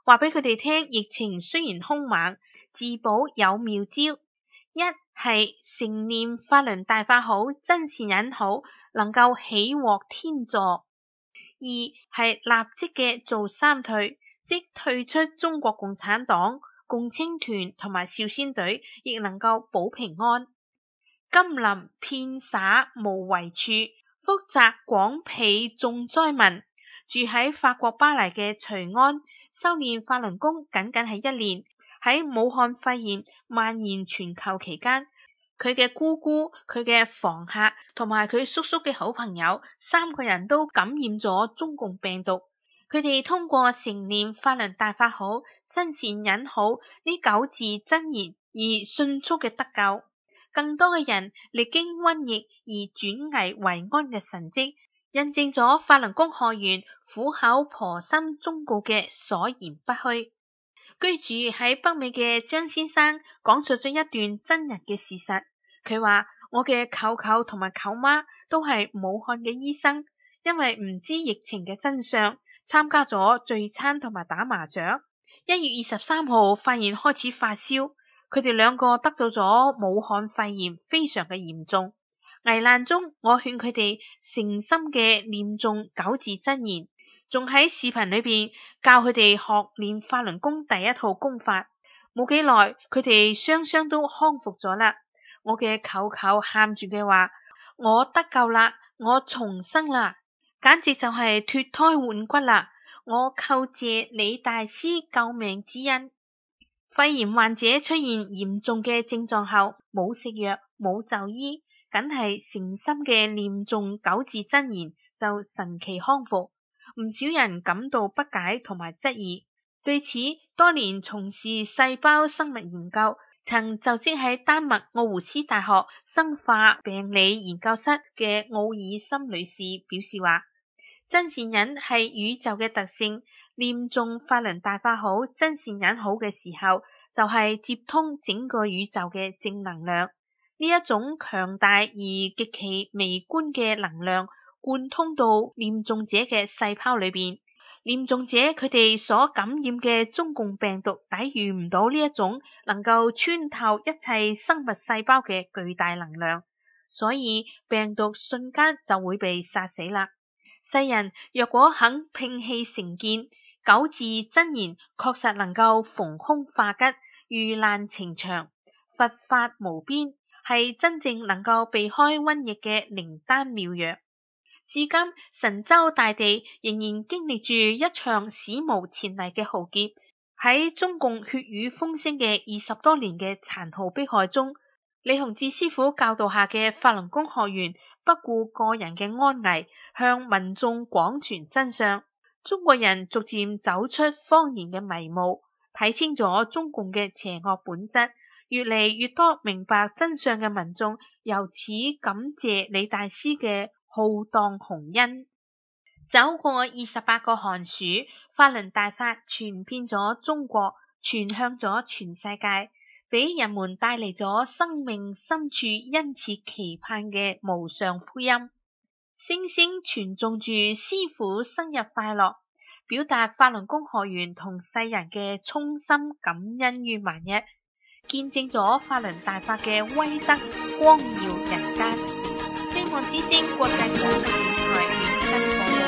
話俾佢哋聽，疫情雖然兇猛，自保有妙招。一係承念法輪大法好，真善忍好，能夠喜獲天助；二係立即嘅做三退，即退出中國共產黨、共青團同埋少先隊，亦能夠保平安。金臨遍灑無遺處，福澤廣被眾災民。住喺法國巴黎嘅徐安，修煉法輪功僅僅係一年。喺武漢肺炎蔓延全球期間，佢嘅姑姑、佢嘅房客同埋佢叔叔嘅好朋友，三個人都感染咗中共病毒。佢哋通過承念法輪大法好，真善忍好呢九字真言而迅速嘅得救。更多嘅人歷經瘟疫而轉危為安嘅神蹟，印證咗法輪功學員苦口婆心忠告嘅所言不虛。居住喺北美嘅張先生講述咗一段真人嘅事實。佢話：我嘅舅舅同埋舅媽都係武漢嘅醫生，因為唔知疫情嘅真相，參加咗聚餐同埋打麻雀。一月二十三號發現開始發燒，佢哋兩個得到咗武漢肺炎，非常嘅嚴重。危難中，我勸佢哋誠心嘅念誦九字真言。仲喺視頻裏邊教佢哋學練法輪功第一套功法，冇幾耐佢哋雙雙都康復咗啦。我嘅舅舅喊住嘅話：我得救啦，我重生啦，簡直就係脫胎換骨啦！我叩謝李大師救命之恩。肺炎患者出現嚴重嘅症狀後，冇食藥冇就醫，僅係誠心嘅念誦九字真言就神奇康復。唔少人感到不解同埋質疑，對此多年從事細胞生物研究，曾就職喺丹麥奧胡斯大學生化病理研究室嘅奧爾森女士表示話：真善忍係宇宙嘅特性，念誦法輪大法好，真善忍好嘅時候，就係接通整個宇宙嘅正能量。呢一種強大而極其微觀嘅能量貫通到念誦者嘅細胞裏邊，念誦者佢哋所感染嘅中共病毒抵禦唔到呢一種能夠穿透一切生物細胞嘅巨大能量，所以病毒瞬間就會被殺死啦。世人若果肯摒氣成見，九字真言確實能夠逢凶化吉，遇難呈祥，佛法無邊，係真正能夠避開瘟疫嘅靈丹妙藥。至今神州大地仍然經歷住一場史無前例嘅浩劫。喺中共血雨風聲嘅二十多年嘅殘酷迫害中，李洪志師傅教導下嘅法輪功學員不顧個人嘅安危，向民眾廣傳真相。中國人逐漸走出謊言嘅迷霧，睇清咗中共嘅邪惡本質。越嚟越多明白真相嘅民眾由此感謝李大師嘅浩蕩宏恩。走過二十八個寒暑，法輪大法傳遍咗中國，傳向咗全世界，俾人們帶嚟咗生命深處殷切期盼嘅無上福音。聲聲傳頌住師父生日快樂，表達法輪功學員同世人嘅衷心感恩於萬一，見證咗法輪大法嘅威德光耀人間。希望之聲國際廣播電台認真報道。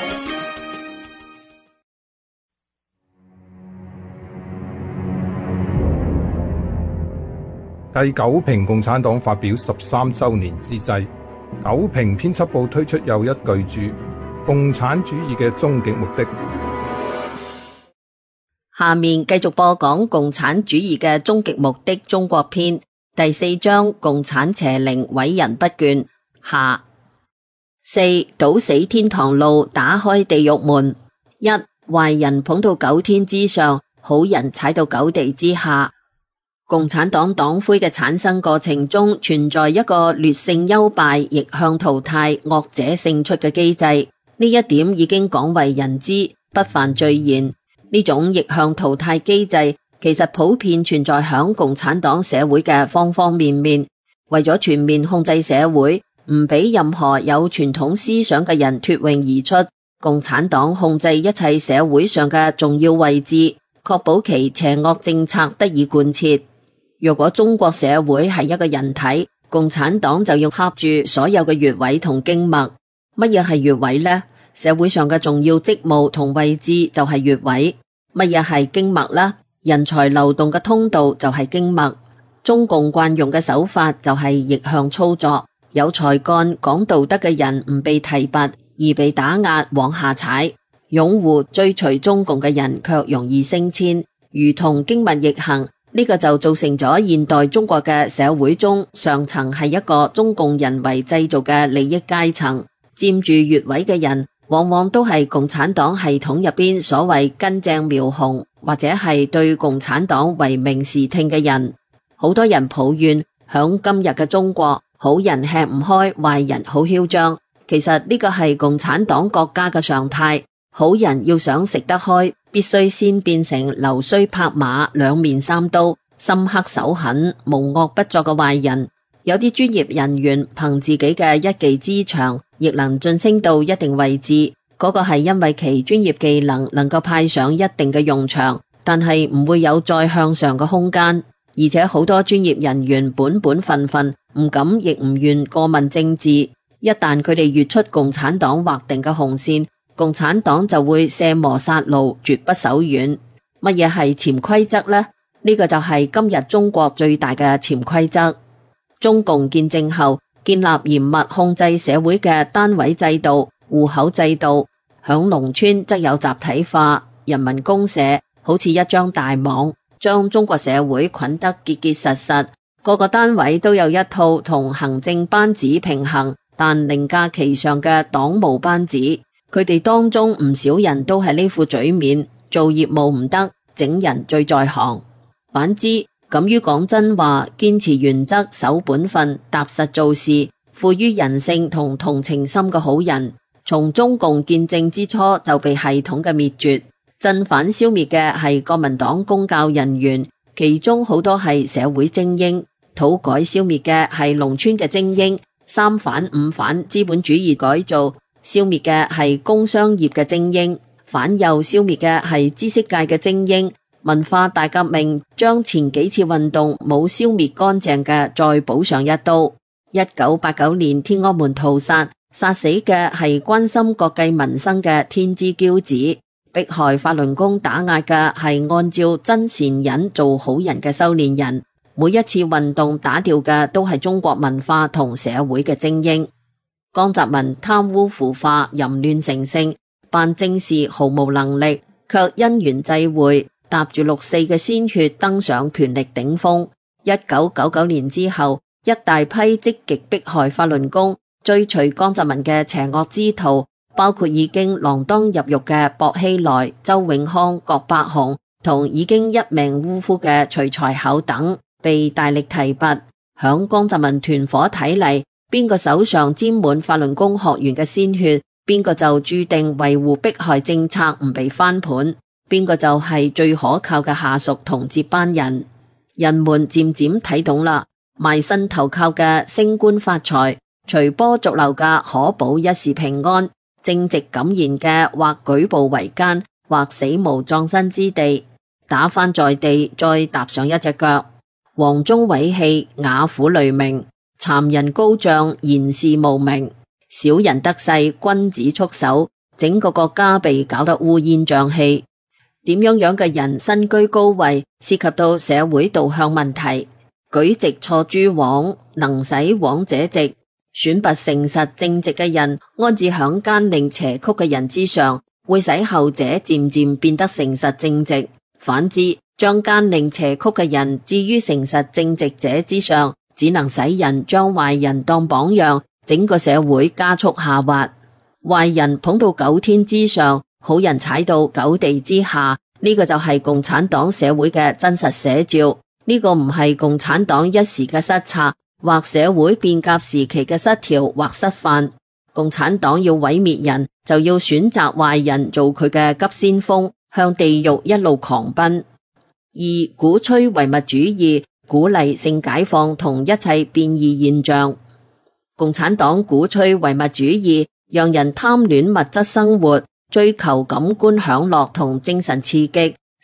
繼九平共產黨發表十三周年之際，九平編輯部推出又一巨著：共產主義嘅終極目的。 下面繼續播講共產主義嘅終極目的中國篇第四章：共產邪靈毀人不倦下。四、堵死天堂路，打開地獄門。一、壞人捧到九天之上，好人踩到九地之下。共產黨黨魁嘅產生過程中存在一個劣性優敗、逆向淘汰、惡者勝出嘅機制，呢一點已經廣為人知，不犯贅言。呢種逆向淘汰機制其實普遍存在響共產黨社會嘅方方面面。為咗全面控制社會，唔俾任何有傳統思想嘅人脫穎而出，共產黨控制一切社會上嘅重要位置， 確保其邪惡政策得以貫徹。若果中國社會係一個人體，共產黨就要掐住所有嘅穴位同經脈。乜嘢係穴位呢？社會上嘅重要職務同位置就係穴位。乜嘢係經脈呢？人才流動嘅通道就係經脈。中共慣用嘅手法就係逆向操作，有才幹講道德嘅人唔被提拔，而被打壓往下踩，擁護追隨中共嘅人卻容易升遷，如同經脈逆行。呢個就造成咗現代中國嘅社會中，上層係一個中共人為製造嘅利益階層，佔住穴位嘅人往往都係共產黨系統入邊所謂根正苗紅，或者係對共產黨唯命是聽嘅人。好多人抱怨響今日嘅中國，好人吃唔開，壞人好囂張。其實呢個係共產黨國家嘅常態。好人要想食得開，必須先變成溜須拍馬、兩面三刀、心黑手狠、無惡不作嘅壞人。有啲專業人員憑自己嘅一技之長，亦能晉升到一定位置。嗰個係因為其專業技能能夠派上一定嘅用場，但係唔會有再向上嘅空間。而且好多專業人員本本分分，唔敢亦唔願過問政治。一旦佢哋越出共產黨劃定嘅紅線，共產黨就會卸磨殺戮，絕不手軟。乜嘢係潛規則呢？呢個就係今日中國最大嘅潛規則。中共建政後，建立嚴密控制社會嘅單位制度、戶口制度，響農村則有集體化、人民公社，好似一張大網，將中國社會捆得結結實實。個個單位都有一套同行政班子平衡，但凌駕其上嘅黨務班子。佢哋當中唔少人都係呢副嘴面，做業務唔得，整人最在行。反之，敢於講真話、堅持原則、守本分、踏實做事、富於人性同同情心嘅好人，從中共建政之初就被系統嘅滅絕。鎮反消滅嘅係國民黨公教人員，其中好多係社會精英；土改消滅嘅係農村嘅精英；三反五反資本主義改造消滅嘅係工商業嘅精英；反右消滅嘅係知識界嘅精英。文化大革命將前幾次運動冇消滅乾淨嘅再補上一刀。一九八九年天安門屠殺，殺死嘅係關心國計民生嘅天之驕子。迫害法輪功打壓嘅係按照真善忍做好人嘅修煉人。每一次運動打掉嘅都係中國文化同社會嘅精英。江澤民貪污腐化、淫亂成性，辦正事毫無能力，卻因緣際會，踏住六四嘅鮮血登上權力頂峰。一九九九年之後，一大批積極迫害法輪功、追隨江澤民嘅邪惡之徒，包括已經鋃鐺入獄嘅薄熙來、周永康、郭伯雄，同已經一命嗚呼嘅徐才厚等，被大力提拔。響江澤民團伙睇嚟，邊個手上沾滿法輪功學員嘅鮮血，邊個就注定維護迫害政策唔被翻盤，邊個就係最可靠嘅下屬同接班人。人們漸漸睇懂啦，賣身投靠嘅升官發財，隨波逐流嘅可保一時平安，正直敢言嘅或舉步維艱，或死無葬身之地，打翻在地再踏上一隻腳。黃忠偉氣，瓦虎雷鳴，讒人高漲，言事無名，小人得勢，君子束手，整個國家被搞得烏煙瘴氣。點樣樣嘅人身居高位，涉及到社會導向問題。舉直錯諸枉，能使枉者直。選拔誠實正直嘅人，安置響奸佞邪曲嘅人之上，會使後者漸漸變得誠實正直。反之，將奸佞邪曲嘅人置於誠實正直者之上，只能使人將壞人當榜樣，整個社會加速下滑。壞人捧到九天之上，好人踩到九地之下，呢個就係共產黨社會嘅真實寫照。呢個唔係共產黨一時嘅失策，或社會變革時期嘅失調或失範。共產黨要毀滅人，就要選擇壞人做佢嘅急先鋒，向地獄一路狂奔。二、鼓吹唯物主義，鼓勵性解放同一切變異現象。共產黨鼓吹唯物主義，讓人貪戀物質生活，追求感官享樂同精神刺激，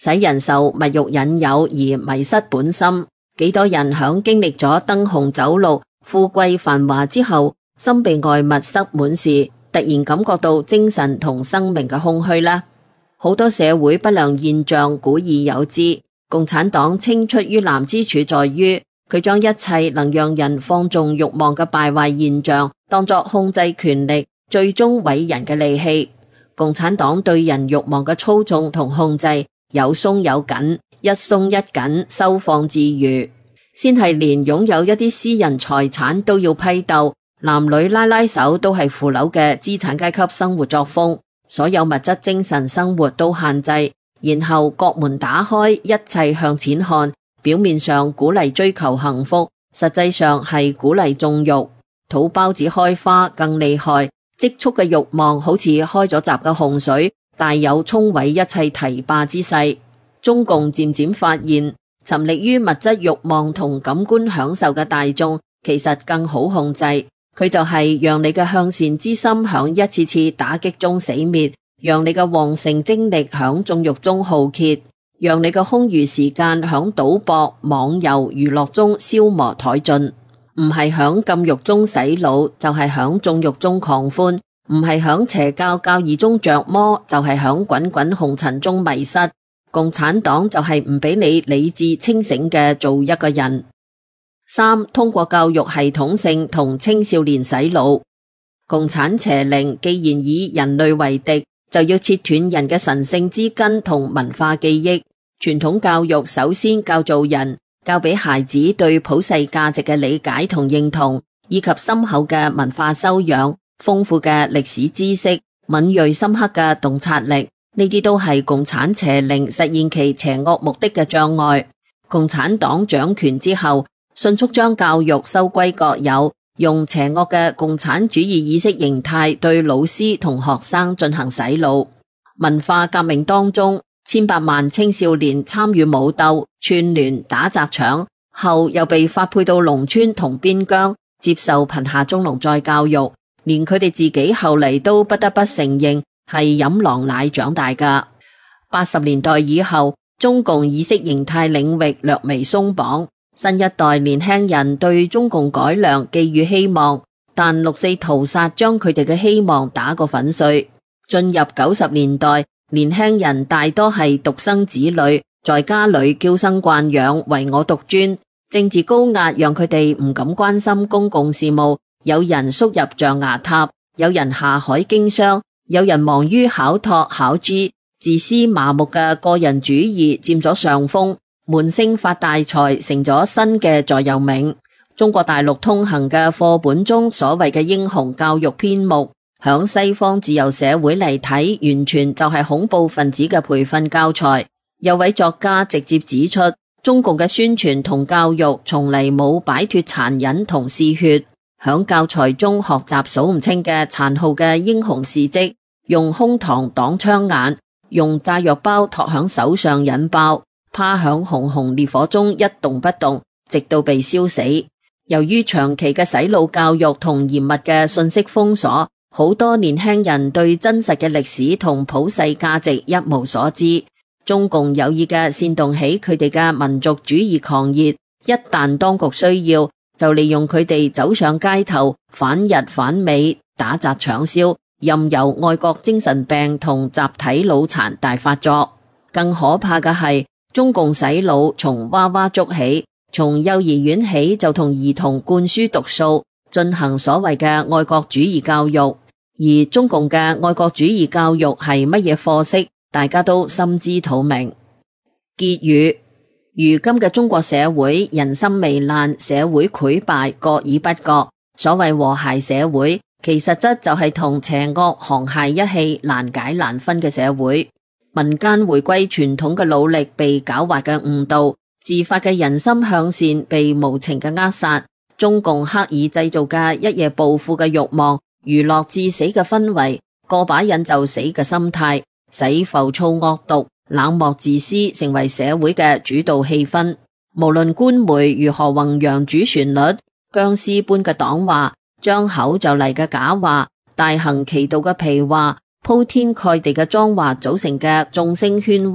使人受物欲引誘而迷失本心。幾多人響經歷咗燈紅酒綠、富貴繁華之後，心被外物塞滿時，突然感覺到精神同生命嘅空虛啦。好多社會不良現象古已有之，共產黨青出於藍之處在於，佢將一切能讓人放縱慾望嘅敗壞現象當作控制權力、最終毀人嘅利器。共產黨對人慾望嘅操縱同控制有鬆有緊，一鬆一緊，收放自如。先係連擁有一啲私人財產都要批鬥，男女拉拉手都係腐朽嘅資產階級生活作風，所有物質精神生活都限制，然後國門打開，一切向錢看，表面上鼓勵追求幸福，實際上係鼓勵縱慾。土包子開花更厲害，積蓄嘅慾望好似開咗閘嘅洪水，大有沖毀一切堤壩之勢。中共漸漸發現，沉溺於物質慾望同感官享受嘅大眾其實更好控制，佢就係讓你嘅向善之心響一次次打擊中死滅，讓你嘅旺盛精力響縱慾中耗竭，讓你嘅空餘時間響賭博、網遊、娛樂中消磨殆盡。唔係響禁慾中洗腦，就係響縱慾中狂歡；唔係響邪教教義中着魔，就係響滾滾紅塵中迷失。共產黨就係唔俾你理智清醒嘅做一個人。三、通過教育系統性同青少年洗腦。共產邪靈既然以人類為敵，就要切斷人嘅神聖之根同文化記憶。傳統教育首先教做人，教俾孩子對普世價值嘅理解同認同，以及深厚嘅文化修養、豐富嘅歷史知識、敏銳深刻嘅洞察力。呢啲都係共產邪靈實現其邪惡目的嘅障礙。共產黨掌權之後，迅速將教育收歸國有，用邪惡嘅共產主義意識形態對老師同學生進行洗腦。文化革命當中，千百萬青少年參與武鬥、串聯、打砸搶，後又被發配到農村同邊疆，接受貧下中農再教育，連佢哋自己後嚟都不得不承認係飲狼奶長大噶。八十年代以後，中共意識形態領域略微鬆綁，新一代年輕人對中共改良寄予希望，但六四屠殺將佢哋嘅希望打個粉碎。進入九十年代，年輕人大多係獨生子女，在家裏嬌生慣養，唯我獨尊，政治高壓讓佢哋唔敢關心公共事務，有人縮入象牙塔，有人下海經商，有人忙於考托考 G， 自私麻木嘅個人主義佔咗上風，悶聲發大財成咗新嘅座右銘。中國大陸通行嘅課本中所謂嘅英雄教育篇目，響西方自由社會嚟睇，完全就係恐怖分子嘅培訓教材。有位作家直接指出，中共嘅宣傳同教育從嚟冇擺脫殘忍同嗜血，響教材中學習數唔清嘅殘酷嘅英雄事蹟，用胸膛擋槍眼，用炸藥包托響手上引爆，趴響熊熊烈火中一動不動，直到被燒死。由於長期嘅洗腦教育同嚴密嘅信息封鎖，好多年輕人對真實嘅歷史同普世價值一無所知。中共有意嘅煽動起佢哋嘅民族主義狂熱，一旦當局需要，就利用佢哋走上街頭，反日反美，打砸搶燒，任由愛國精神病同集體腦殘大發作。更可怕嘅係，中共洗腦從娃娃捉起，從幼兒園起就同兒童灌輸毒素，進行所謂嘅愛國主義教育。而中共嘅愛國主義教育係乜嘢貨色，大家都心知肚明。結語：如今嘅中國社會人心糜爛，社會潰敗，各已不覺。所謂和諧社會，其實質就係同邪惡沆瀣一氣，難解難分嘅社會。民間回歸傳統嘅努力被狡猾嘅誤導，自發嘅人心向善被無情嘅扼殺。中共刻意製造嘅一夜暴富嘅慾望，娛樂致死嘅氛圍，過把癮就死嘅心態，使浮躁惡毒、冷漠自私成為社會嘅主導氣氛。無論官媒如何弘揚主旋律，僵屍般嘅黨話，張口就嚟嘅假話，大行其道嘅皮話，鋪天蓋地嘅髒話組成嘅眾聲喧嘩，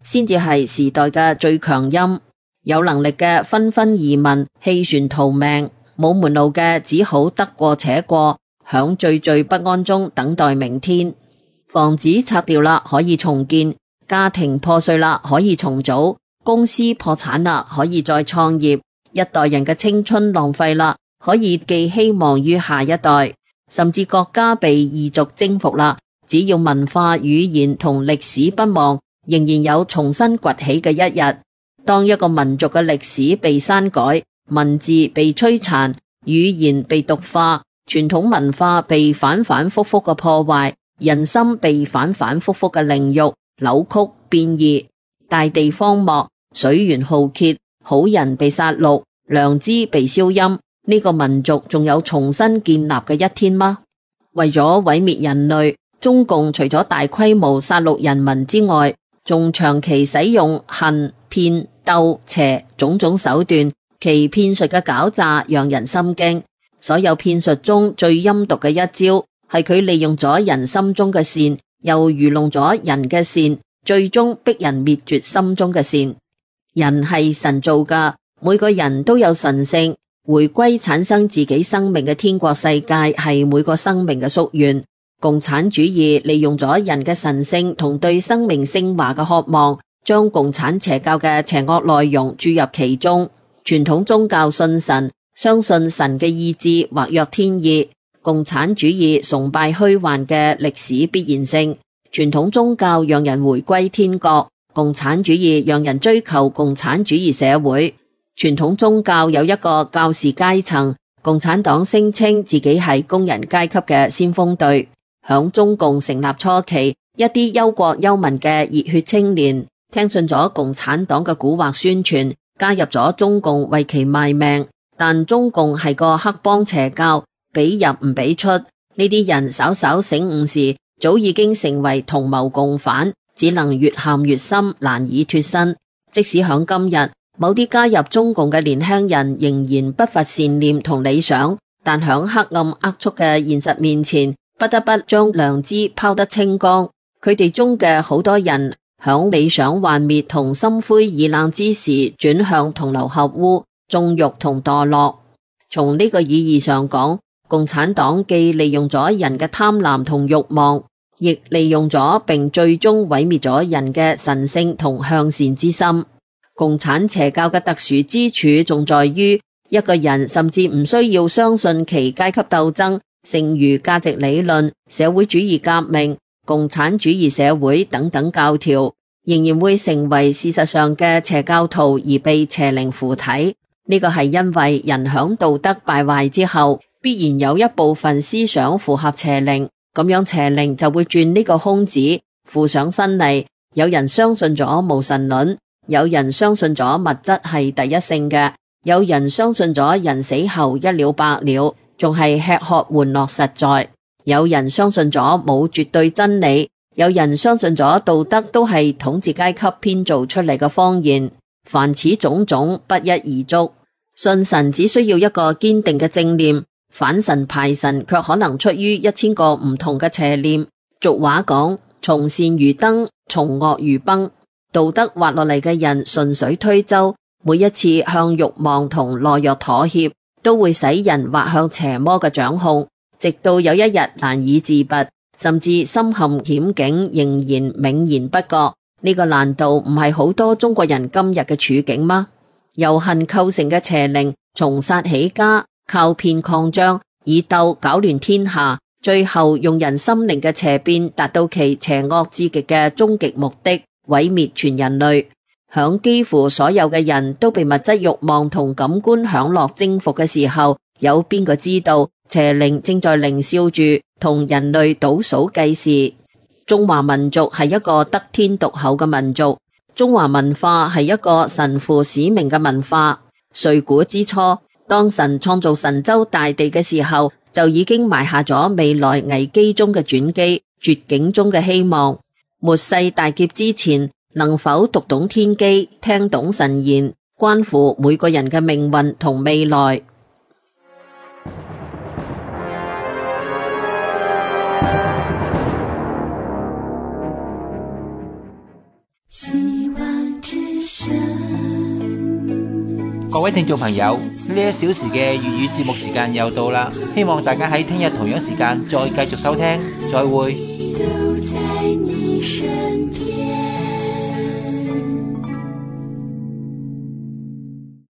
先至係時代嘅最強音。有能力嘅紛紛移民棄船逃命，冇門路嘅只好得過且過，響惴惴不安中等待明天。房子拆掉啦，可以重建；家庭破碎啦，可以重組；公司破產啦，可以再創業；一代人嘅青春浪費啦，可以寄希望於下一代。甚至國家被異族征服啦，只要文化、語言同歷史不忘，仍然有重新崛起嘅一日。當一個民族嘅歷史被刪改，文字被摧殘，語言被毒化，傳統文化被反反复复嘅破壞，人心被反反复复嘅凌辱、扭曲、變異，大地荒漠，水源浩竭，好人被殺戮，良知被消音，呢個民族仲有重新建立嘅一天嗎？為咗毀滅人類，中共除咗大規模殺戮人民之外，仲長期使用恨、騙、鬥、邪種種手段，其騙術嘅狡詐讓人心驚。所有騙術中最陰毒嘅一招，係佢利用咗人心中嘅善，又愚弄咗人嘅善，最終逼人滅絕心中嘅善。人係神造㗎，每個人都有神性，回歸產生自己生命嘅天國世界係每個生命嘅夙願。共產主義利用咗人嘅神性同對生命升華嘅渴望，將共產邪教嘅邪惡內容注入其中。傳統宗教信神，相信神嘅意志劃若天意。共產主義崇拜虛幻嘅歷史必然性。傳統宗教讓人回歸天國，共產主義讓人追求共產主義社會。傳統宗教有一個教士階層，共產黨聲稱自己係工人階級嘅先鋒隊。響中共成立初期，一啲憂國憂民嘅熱血青年聽信咗共產黨嘅蠱惑宣傳，加入咗中共為其賣命。但中共係個黑幫邪教，俾入唔俾出，呢啲人稍稍醒悟時，早已經成為同謀共犯，只能越陷越深，難以脫身。即使響今日，某啲加入中共嘅年輕人仍然不乏善念同理想，但響黑暗齷齪嘅現實面前，不得不將良知拋得清光。佢哋中嘅好多人響理想幻滅同心灰意冷之時，轉向同流合污、縱慾同墮落。從呢個意義上講，共產黨既利用咗人嘅貪婪同慾望，亦利用咗並最終毀滅咗人嘅神聖同向善之心。共產邪教嘅特殊之處仲在於，一個人甚至唔需要相信其階級鬥爭、剩餘價值理論、社會主義革命、共產主義社會等等教條，仍然會成為事實上嘅邪教徒而被邪靈附體。呢個係因為人響道德敗壞之後，必然有一部分思想符合邪靈，咁樣邪靈就會轉呢個空子，附上身嚟。有人相信咗無神論，有人相信咗物質係第一性嘅，有人相信咗人死後一了百了，仲係吃喝玩樂實在。有人相信咗冇絕對真理，有人相信咗道德都係統治階級編造出嚟嘅謊言。凡此種種不一而足。信神只需要一個堅定嘅正念，反神排神卻可能出於一千個唔同嘅邪念。俗話講，從善如登，從惡如崩。道德滑落嚟嘅人順水推舟，每一次向慾望同懦弱妥協，都會使人滑向邪魔嘅掌控，直到有一日難以自拔，甚至深陷險境，仍然冥然不覺。呢個難道唔係好多中國人今日嘅處境嗎？由恨構成嘅邪靈，從殺起家，靠騙擴張，以鬥搞亂天下，最後用人心靈嘅邪變達到其邪惡至極嘅終極目的，毀滅全人類。響幾乎所有嘅人都被物質慾望同感官享樂征服嘅時候，有邊個知道邪靈正在獰笑住同人類倒數計時？中華民族係一個得天獨厚嘅民族，中華文化係一個神負使命嘅文化。歲古之初，當神創造神州大地嘅時候，就已經埋下咗未來危機中嘅轉機，絕境中嘅希望。末世大劫之前，能否讀懂天機，聽懂神言，關乎每個人嘅命運同未來。 希望各位聽眾朋友，呢一小時嘅粵語節目時間又到啦，希望大家喺聽日同樣時間再繼續收聽，再會。 都在你身邊。